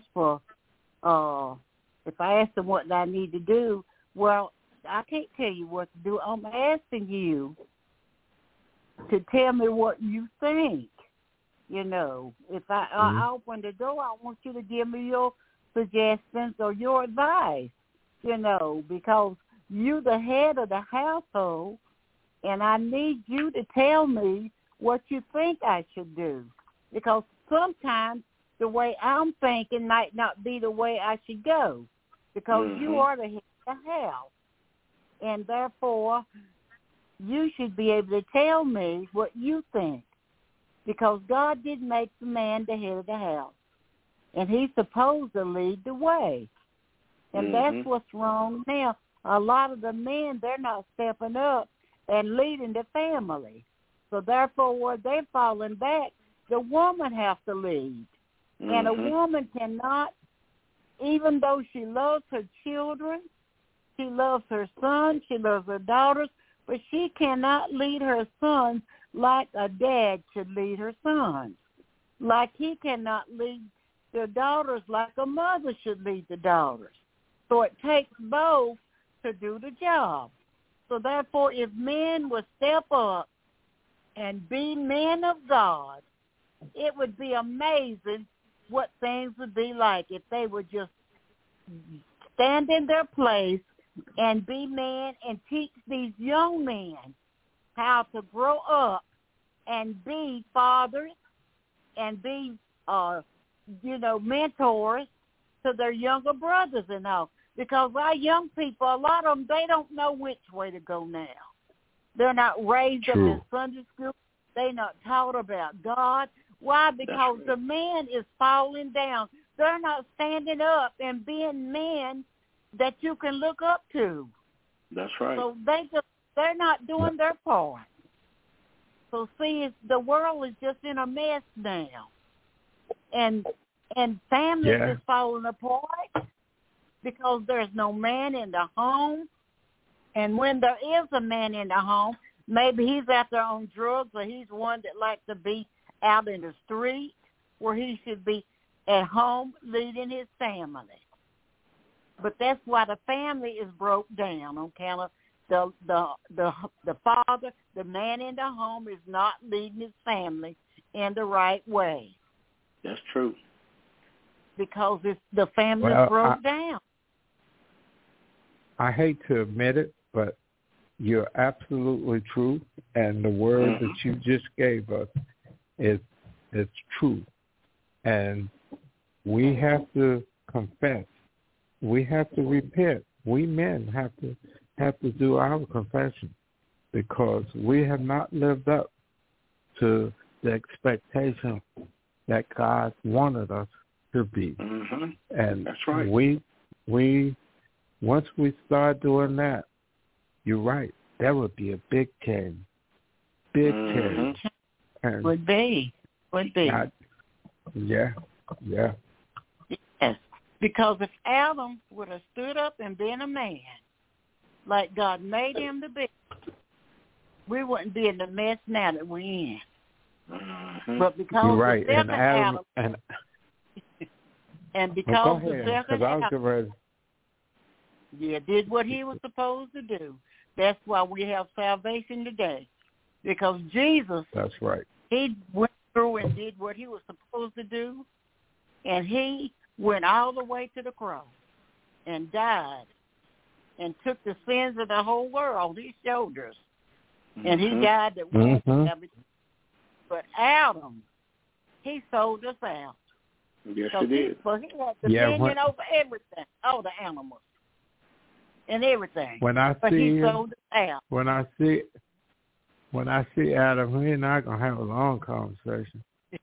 him what I need to do, well, I can't tell you what to do. I'm asking you to tell me what you think. If I open the door, I want you to give me your suggestions or your advice, because you're the head of the household, and I need you to tell me what you think I should do. Because sometimes the way I'm thinking might not be the way I should go, because you are the head of the house. And therefore, you should be able to tell me what you think, because God did make the man the head of the house, and he's supposed to lead the way. And that's what's wrong now. A lot of the men, they're not stepping up and leading the family. So therefore, where they're falling back, the woman has to lead. And a woman cannot, even though she loves her children, she loves her sons, she loves her daughters, but she cannot lead her sons like a dad should lead her sons. Like he cannot lead the daughters like a mother should lead the daughters. So it takes both to do the job. So therefore, if men would step up and be men of God, it would be amazing what things would be like if they would just stand in their place and be men and teach these young men how to grow up and be fathers and be, mentors to their younger brothers and all. Because our young people, a lot of them, they don't know which way to go now. They're not raised up in Sunday school. They're not taught about God. Why? Because the man is falling down. They're not standing up and being men that you can look up to. That's right. So they're not doing their part. So see, the world is just in a mess now, and families is falling apart because there's no man in the home. And when there is a man in the home, maybe he's out there on drugs, or he's one that likes to be out in the street, where he should be at home leading his family. But that's why the family is broke down on account of the father, the man in the home, is not leading his family in the right way. That's true. Because the family broke down. I hate to admit it, but you're absolutely true, and the word that you just gave us is true. And we have to confess. We have to repent. We men have to do our confession, because we have not lived up to the expectation that God wanted us to be. And that's right. We once we start doing that, you're right, there would be a big change. Big change. And would be. Yeah. Yes. Because if Adam would have stood up and been a man, like God made him to be, we wouldn't be in the mess now that we're in. But because you're right. the second Adam and because the second Adam did what he was supposed to do, that's why we have salvation today. Because Jesus, that's right, he went through and did what he was supposed to do, and he went all the way to the cross and died and took the sins of the whole world on his shoulders. And he died that we could have it. But Adam, He sold us out. Yes, So he did. He had dominion over everything, all the animals and everything. When I but see he sold us out. When I see Adam, we're not gonna have a long conversation.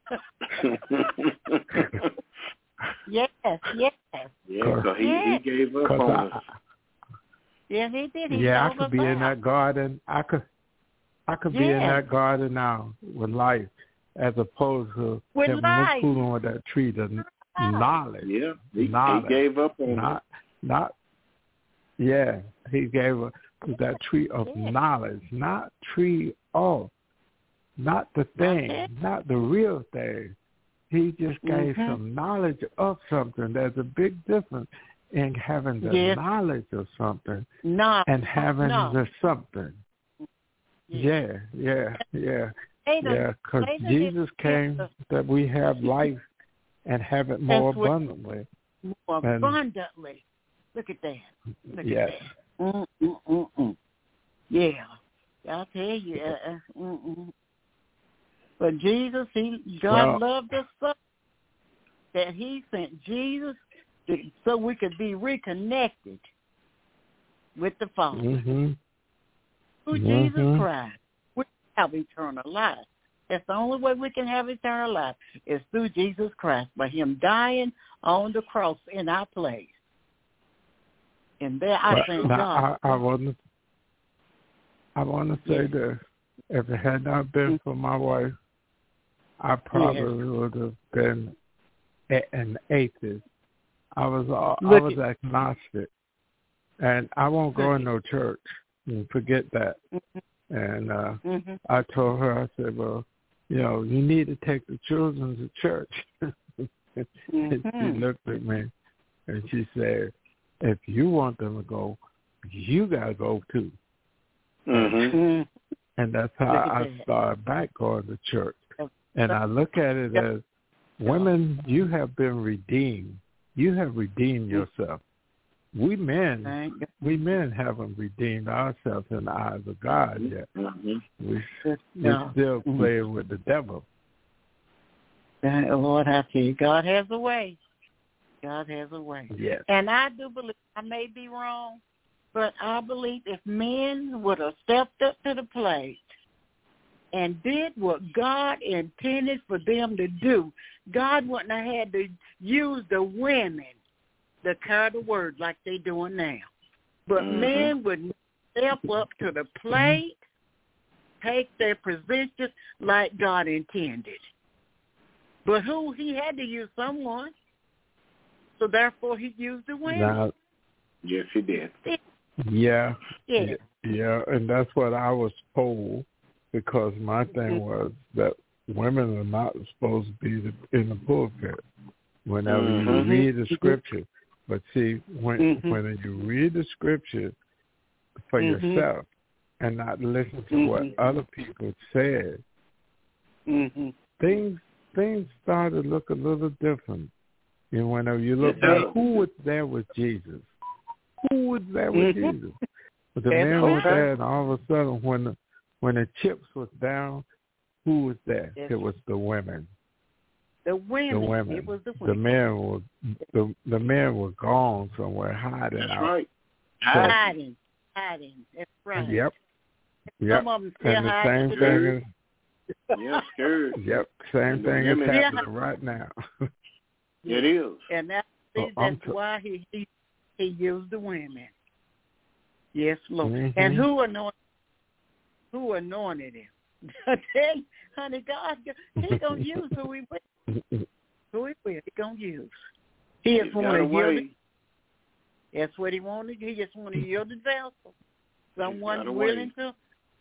Yes. Yeah, so he gave up on us. Yeah, he did. I could be in that garden. I could be in that garden now with life, as opposed to having no fooling with that tree. The knowledge. Yeah, he gave up on it. He gave up that tree of knowledge, not tree of, not the thing, not the real thing. He just gave some knowledge of something. There's a big difference in having the knowledge of something and having the something. Yeah. Because Jesus came that we have life and have it more abundantly. More abundantly. Look at that. Look at that. Yeah. I'll tell you. But Jesus, God loved us so that he sent Jesus so we could be reconnected with the Father. Through Jesus Christ, we have eternal life. That's the only way we can have eternal life is through Jesus Christ, by him dying on the cross in our place. And there I thank God. I want to say this. If it had not been for my wife, I probably would have been an atheist. I was agnostic, and I won't go in no church. Forget that. And I told her, I said, well, you need to take the children to church. And she looked at me, and she said, if you want them to go, you got to go too. And that's how I started back going to church. And I look at it as, women, you have been redeemed. You have redeemed yourself. We men haven't redeemed ourselves in the eyes of God yet. We're still playing with the devil. Lord, I tell you, God has a way. God has a way. Yes. And I do believe, I may be wrong, but I believe if men would have stepped up to the plate and did what God intended for them to do, God wouldn't have had to use the women to carry the word like they're doing now. But men would step up to the plate, take their positions like God intended. But he had to use someone, so therefore he used the women. Now, yes, he did. Yeah, and that's what I was told, because my thing was that women are not supposed to be in the pulpit whenever you read the scripture. But see, when you read the scripture for yourself and not listen to what other people said, things started to look a little different. And whenever you look back, who was there with Jesus? Who was there with Jesus? But the man was there, and all of a sudden, when the chips was down, who was there? It was the women. The women. It was the women. The men were gone somewhere, hiding out. That's right. Hiding. That's right. Yep. Some of them still and the hiding. same thing is. Scared. Yep, same thing is happening right now. It is. And that's why he used the women. Yes, Lord. And who anointed him? I tell you, honey, God, He's going to use who He will. Who He will, He's going to use. He just wanted to yield it. That's what He wanted. He just wanted to yield the vessel. Someone willing to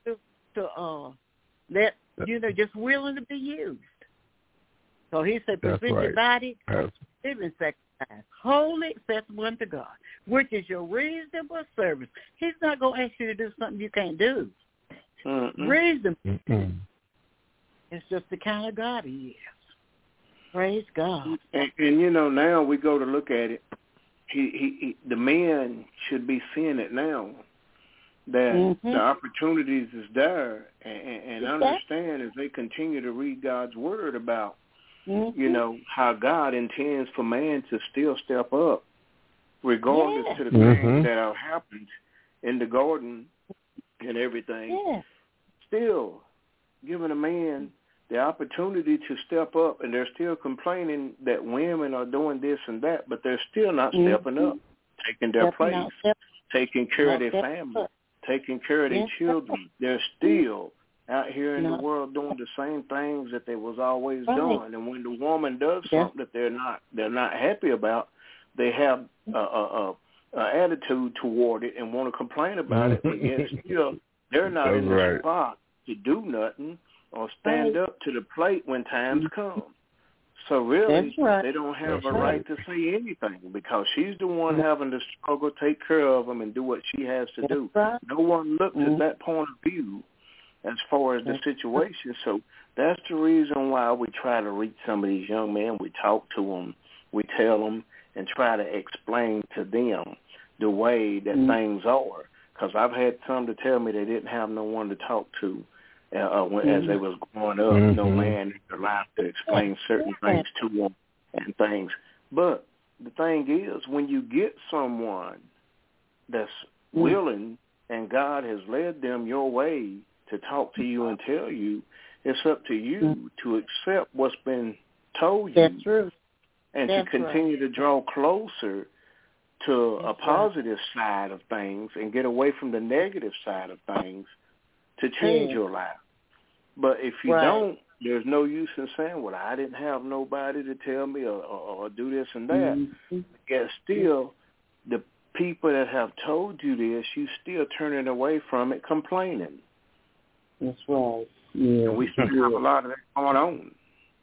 let, just willing to be used. So He said, present your body, living sacrifice, holy, acceptable unto God, which is your reasonable service. He's not going to ask you to do something you can't do. Reasonable. It's just the kind of God He is. Praise God. And now we go to look at it. He the man should be seeing it now, that the opportunities is there, and understand as they continue to read God's word about you know, how God intends for man to still step up, regardless to the things that have happened in the garden and everything. Yeah. Still giving a man the opportunity to step up, and they're still complaining that women are doing this and that, but they're still not stepping up, taking their place, taking care of their family, taking care of their children. They're still out here in the world doing the same things that they was always doing. And when the woman does something that they're not happy about, they have a attitude toward it and want to complain about it, but yet still they're not in the spot to do nothing or stand up to the plate when times come. So really, they don't have a right to say anything because she's the one having to struggle, take care of them, and do what she has to do. No one looks at that point of view as far as the situation. So that's the reason why we try to reach some of these young men. We talk to them, we tell them, and try to explain to them the way that things are. Because I've had some to tell me they didn't have no one to talk to as they was growing up, no man in their life to explain certain things to them and things. But the thing is, when you get someone that's willing and God has led them your way to talk to you and tell you, it's up to you to accept what's been told you. That's true. And to continue to draw closer to a positive side of things and get away from the negative side of things to change your life. But if you don't, there's no use in saying, well, I didn't have nobody to tell me or do this and that. Yet still, the people that have told you this, you still turning away from it, complaining. That's right. Yeah. And we still have a lot of that going on.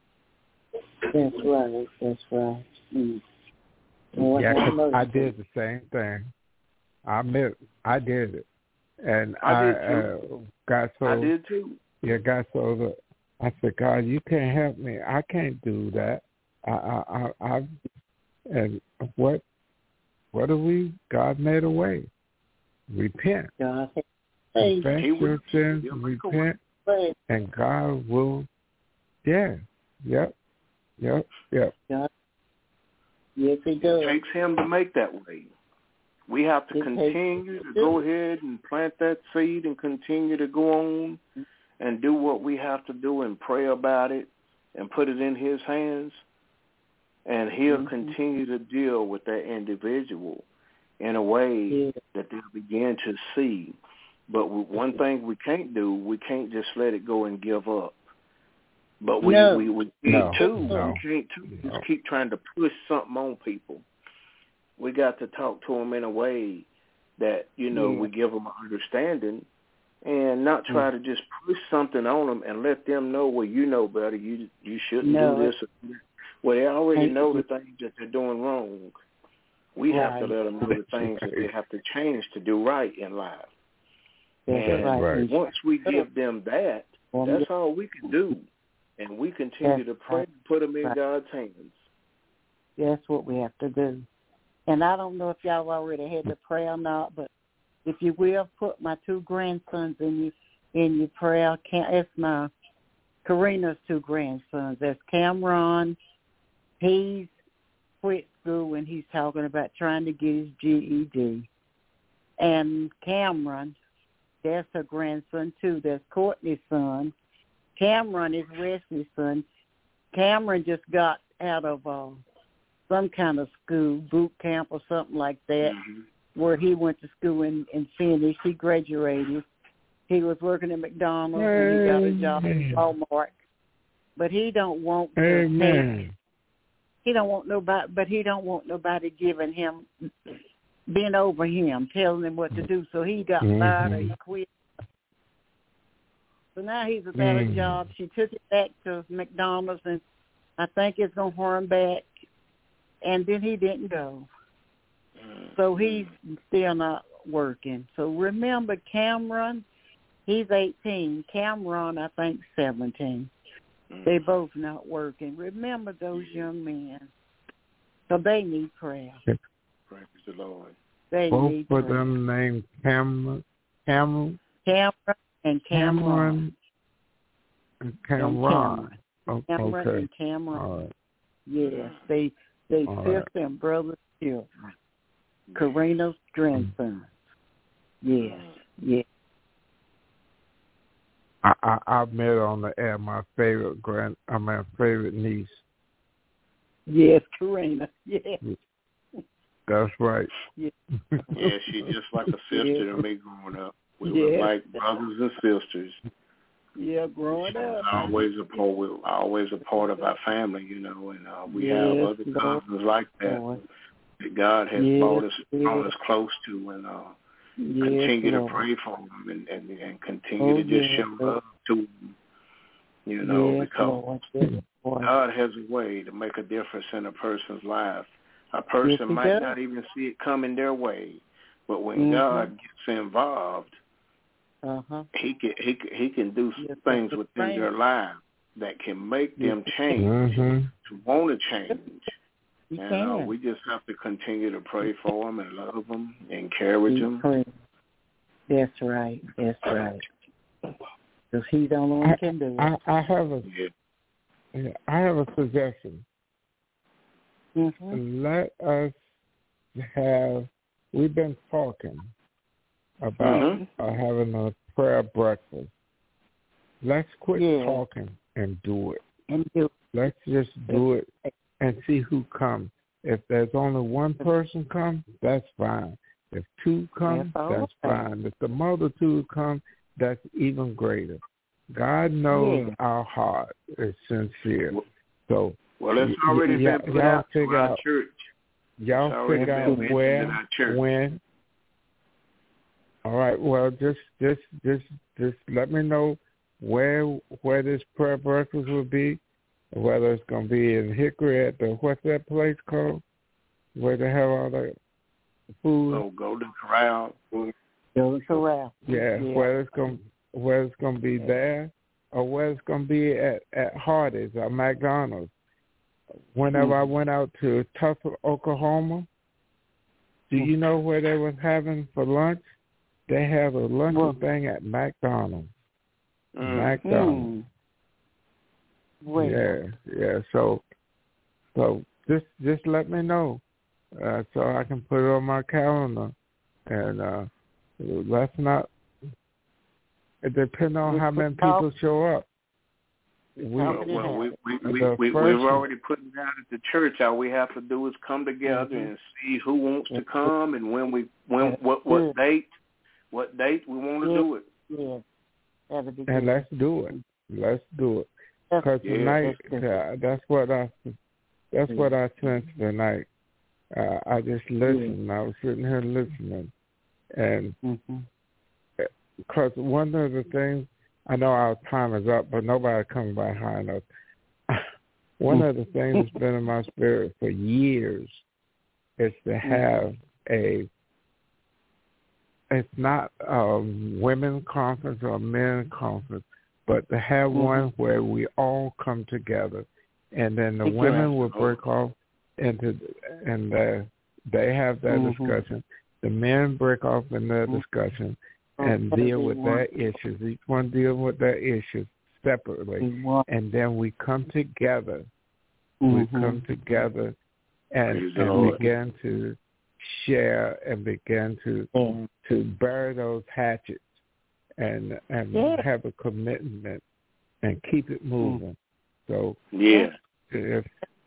That's right. That's right. Yeah, I did the same thing. I admit I did it, and I got so. I did too. Yeah, got so. I said, God, you can't help me. I can't do that. And what do we? God made a way. Repent. God, confess your sins. Repent, and God will. Yeah. Yep. God, yes, He does. It takes Him to make that way. We have to continue to go ahead and plant that seed and continue to go on and do what we have to do and pray about it and put it in His hands, and He'll continue to deal with that individual in a way that they'll begin to see. But one thing we can't do, we can't just let it go and give up. But we can't just keep trying to push something on people. We got to talk to them in a way that, we give them an understanding and not try to just push something on them and let them know, well, you know better, you shouldn't do this. Well, they already know the things that they're doing wrong. We have to let them know the things that they have to change to do right in life. And once we give them that, that's all we can do. And we continue to pray and put them in God's hands. That's what we have to do. And I don't know if y'all already had the prayer or not, but if you will, put my two grandsons in your prayer. It's my Karina's two grandsons. That's Cameron. He's quit school and he's talking about trying to get his GED. And Cameron, that's her grandson too. That's Courtney's son. Cameron is Wesley's son. Cameron just got out of some kind of school, boot camp or something like that, where he went to school and finished. He graduated. He was working at McDonald's and he got a job at Walmart. But he don't want to he don't want nobody giving him, being over him, telling him what to do. So he got fired or he quit. So now he's without a job. She took it back to McDonald's, and I think it's going to harm back. And then he didn't go. So he's still not working. So remember Cameron, he's 18. Cameron, I think, 17. They both not working. Remember those young men. So they need prayer. Praise the Lord. They need prayer. Both of them named Cameron and Cameron. And Cameron. Tamara okay. and Tamara. All right. Yes, they All sister right. and brother children. Karina's grandson. Yes, yes. I met on the air my favorite favorite niece. Yes, Karina. Yes. That's right. Yes. Yeah, she's just like a sister to me growing up. We were like brothers and sisters. Yeah, growing up. Always a part of our family, you know, and we have other cousins like that that God has brought us close to, and continue to pray for them and continue to just show love to them, you know, because God has a way to make a difference in a person's life. A person might not even see it coming their way, but when God gets involved, he can do things within their lives that can make them change, to want to change. And we just have to continue to pray for them and love them, encourage them. That's right. That's right. Because he's the only one who can do it. I have a suggestion. Let us we've been talking about having a prayer breakfast. Let's quit talking and do it. Let's just do it and see who comes. If there's only one person come, that's fine. If two come, that's fine. If the multitude come, that's even greater. God knows our heart is sincere. So, it's already been put out to our church. Y'all figure out where, when. All right. Well, just let me know where this prayer breakfast will be. Whether it's going to be in Hickory at the what's that place called? Where they have all the food. Oh, Golden Corral. Golden Corral. Yeah. Whether it's going to be there, or whether it's going to be at Hardee's or McDonald's. Whenever I went out to Tulsa, Oklahoma, do you know where they was having for lunch? They have a lunch thing at McDonald's. McDonald's. Yeah. So just let me know, so I can put it on my calendar, and let's not. It depends on how many people show up. We've already put it out at the church. All we have to do is come together and see who wants to come and what date we want to do it. Yeah. And let's do it. Because tonight, that's what I sensed tonight. I just listened. I was sitting here listening, and because one of the things, I know our time is up, but nobody comes by high enough. One of the things that's been in my spirit for years is to have it's not a women's conference or a men's conference, but to have one where we all come together, and then the women will break off and they have that discussion. The men break off in their discussion and deal with their issues. Each one deal with their issues separately, and then we come together. We come together and begin to share and begin to bury those hatchets and have a commitment and keep it moving. So if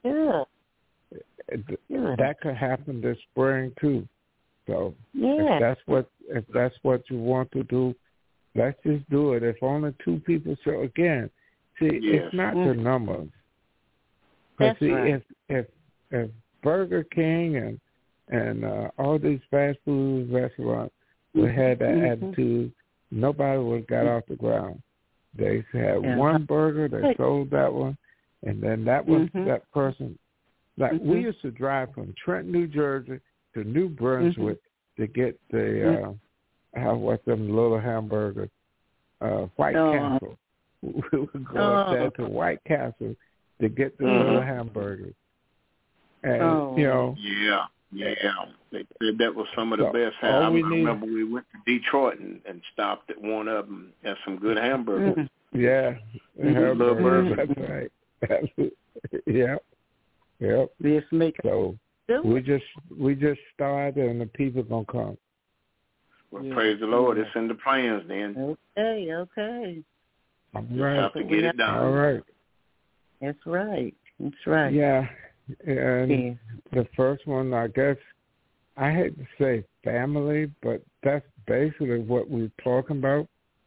that could happen this spring too. So if that's what you want to do, let's just do it. If only two people show again. See, it's not the numbers. Because if Burger King and all these fast food restaurants would have that attitude, nobody would have got off the ground. They had one burger, they sold that one, and then that was that person. Like we used to drive from Trenton, New Jersey to New Brunswick to get the what's them little hamburgers, White Castle. We would go up there to White Castle to get the little hamburgers. And they said that was some of the best. I remember we went to Detroit and stopped at one of them at some good hamburgers. Yeah, hamburgers. That's right. Yep. Let's make So we just started, and the people gonna come. Well, praise the Lord. It's in the plans then. Okay. All Just right. have to get it done. All right. That's right. Yeah. And the first one, I guess, I hate to say family, but that's basically what we're talking about.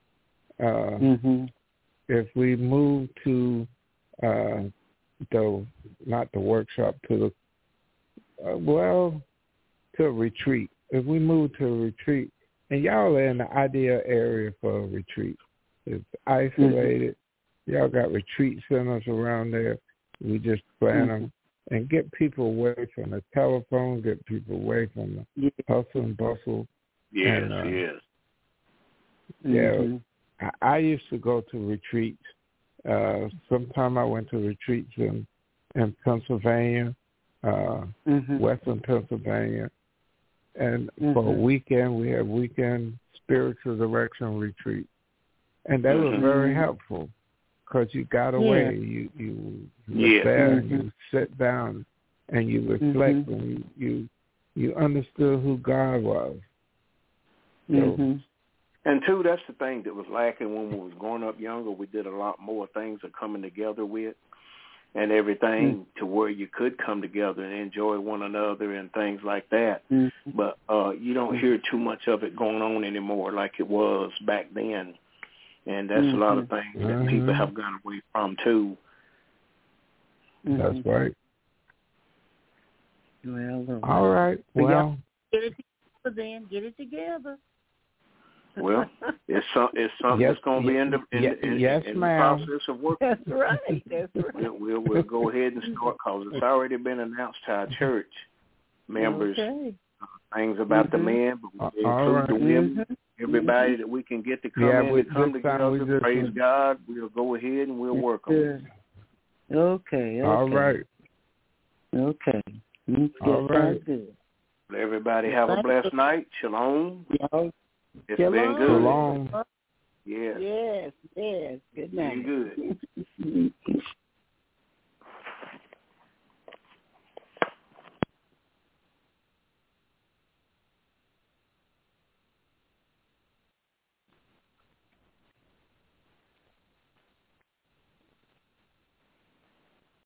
If we move to not the workshop, to the to a retreat. If we move to a retreat, and y'all are in the ideal area for a retreat. It's isolated. Y'all got retreat centers around there. We just plan them and get people away from the telephone, get people away from the hustle and bustle. Yes. Yeah, I used to go to retreats. Sometime I went to retreats in Pennsylvania, Western Pennsylvania. And for a weekend, we had weekend spiritual direction retreat. And that was very helpful because you got away. You were there and you sit down and you reflect and you understood who God was. So, and two, that's the thing that was lacking when we was growing up younger. We did a lot more things of coming together with and everything to where you could come together and enjoy one another and things like that. But you don't hear too much of it going on anymore like it was back then. And that's a lot of things that people have gone away from too. That's right. Well, all right. Well, get it together then. Get it together. Well, it's something that's going to be in the process of work. That's right. We'll go ahead and start because it's already been announced to our church members things about the men, but we include the women, everybody that we can get to come in and come together. Praise God. We'll go ahead and we'll work on it. Okay. All right. Okay. All right. Good. Everybody have a blessed night. Shalom. It's been good. Shalom. Yes. Yes. Good night. Been good.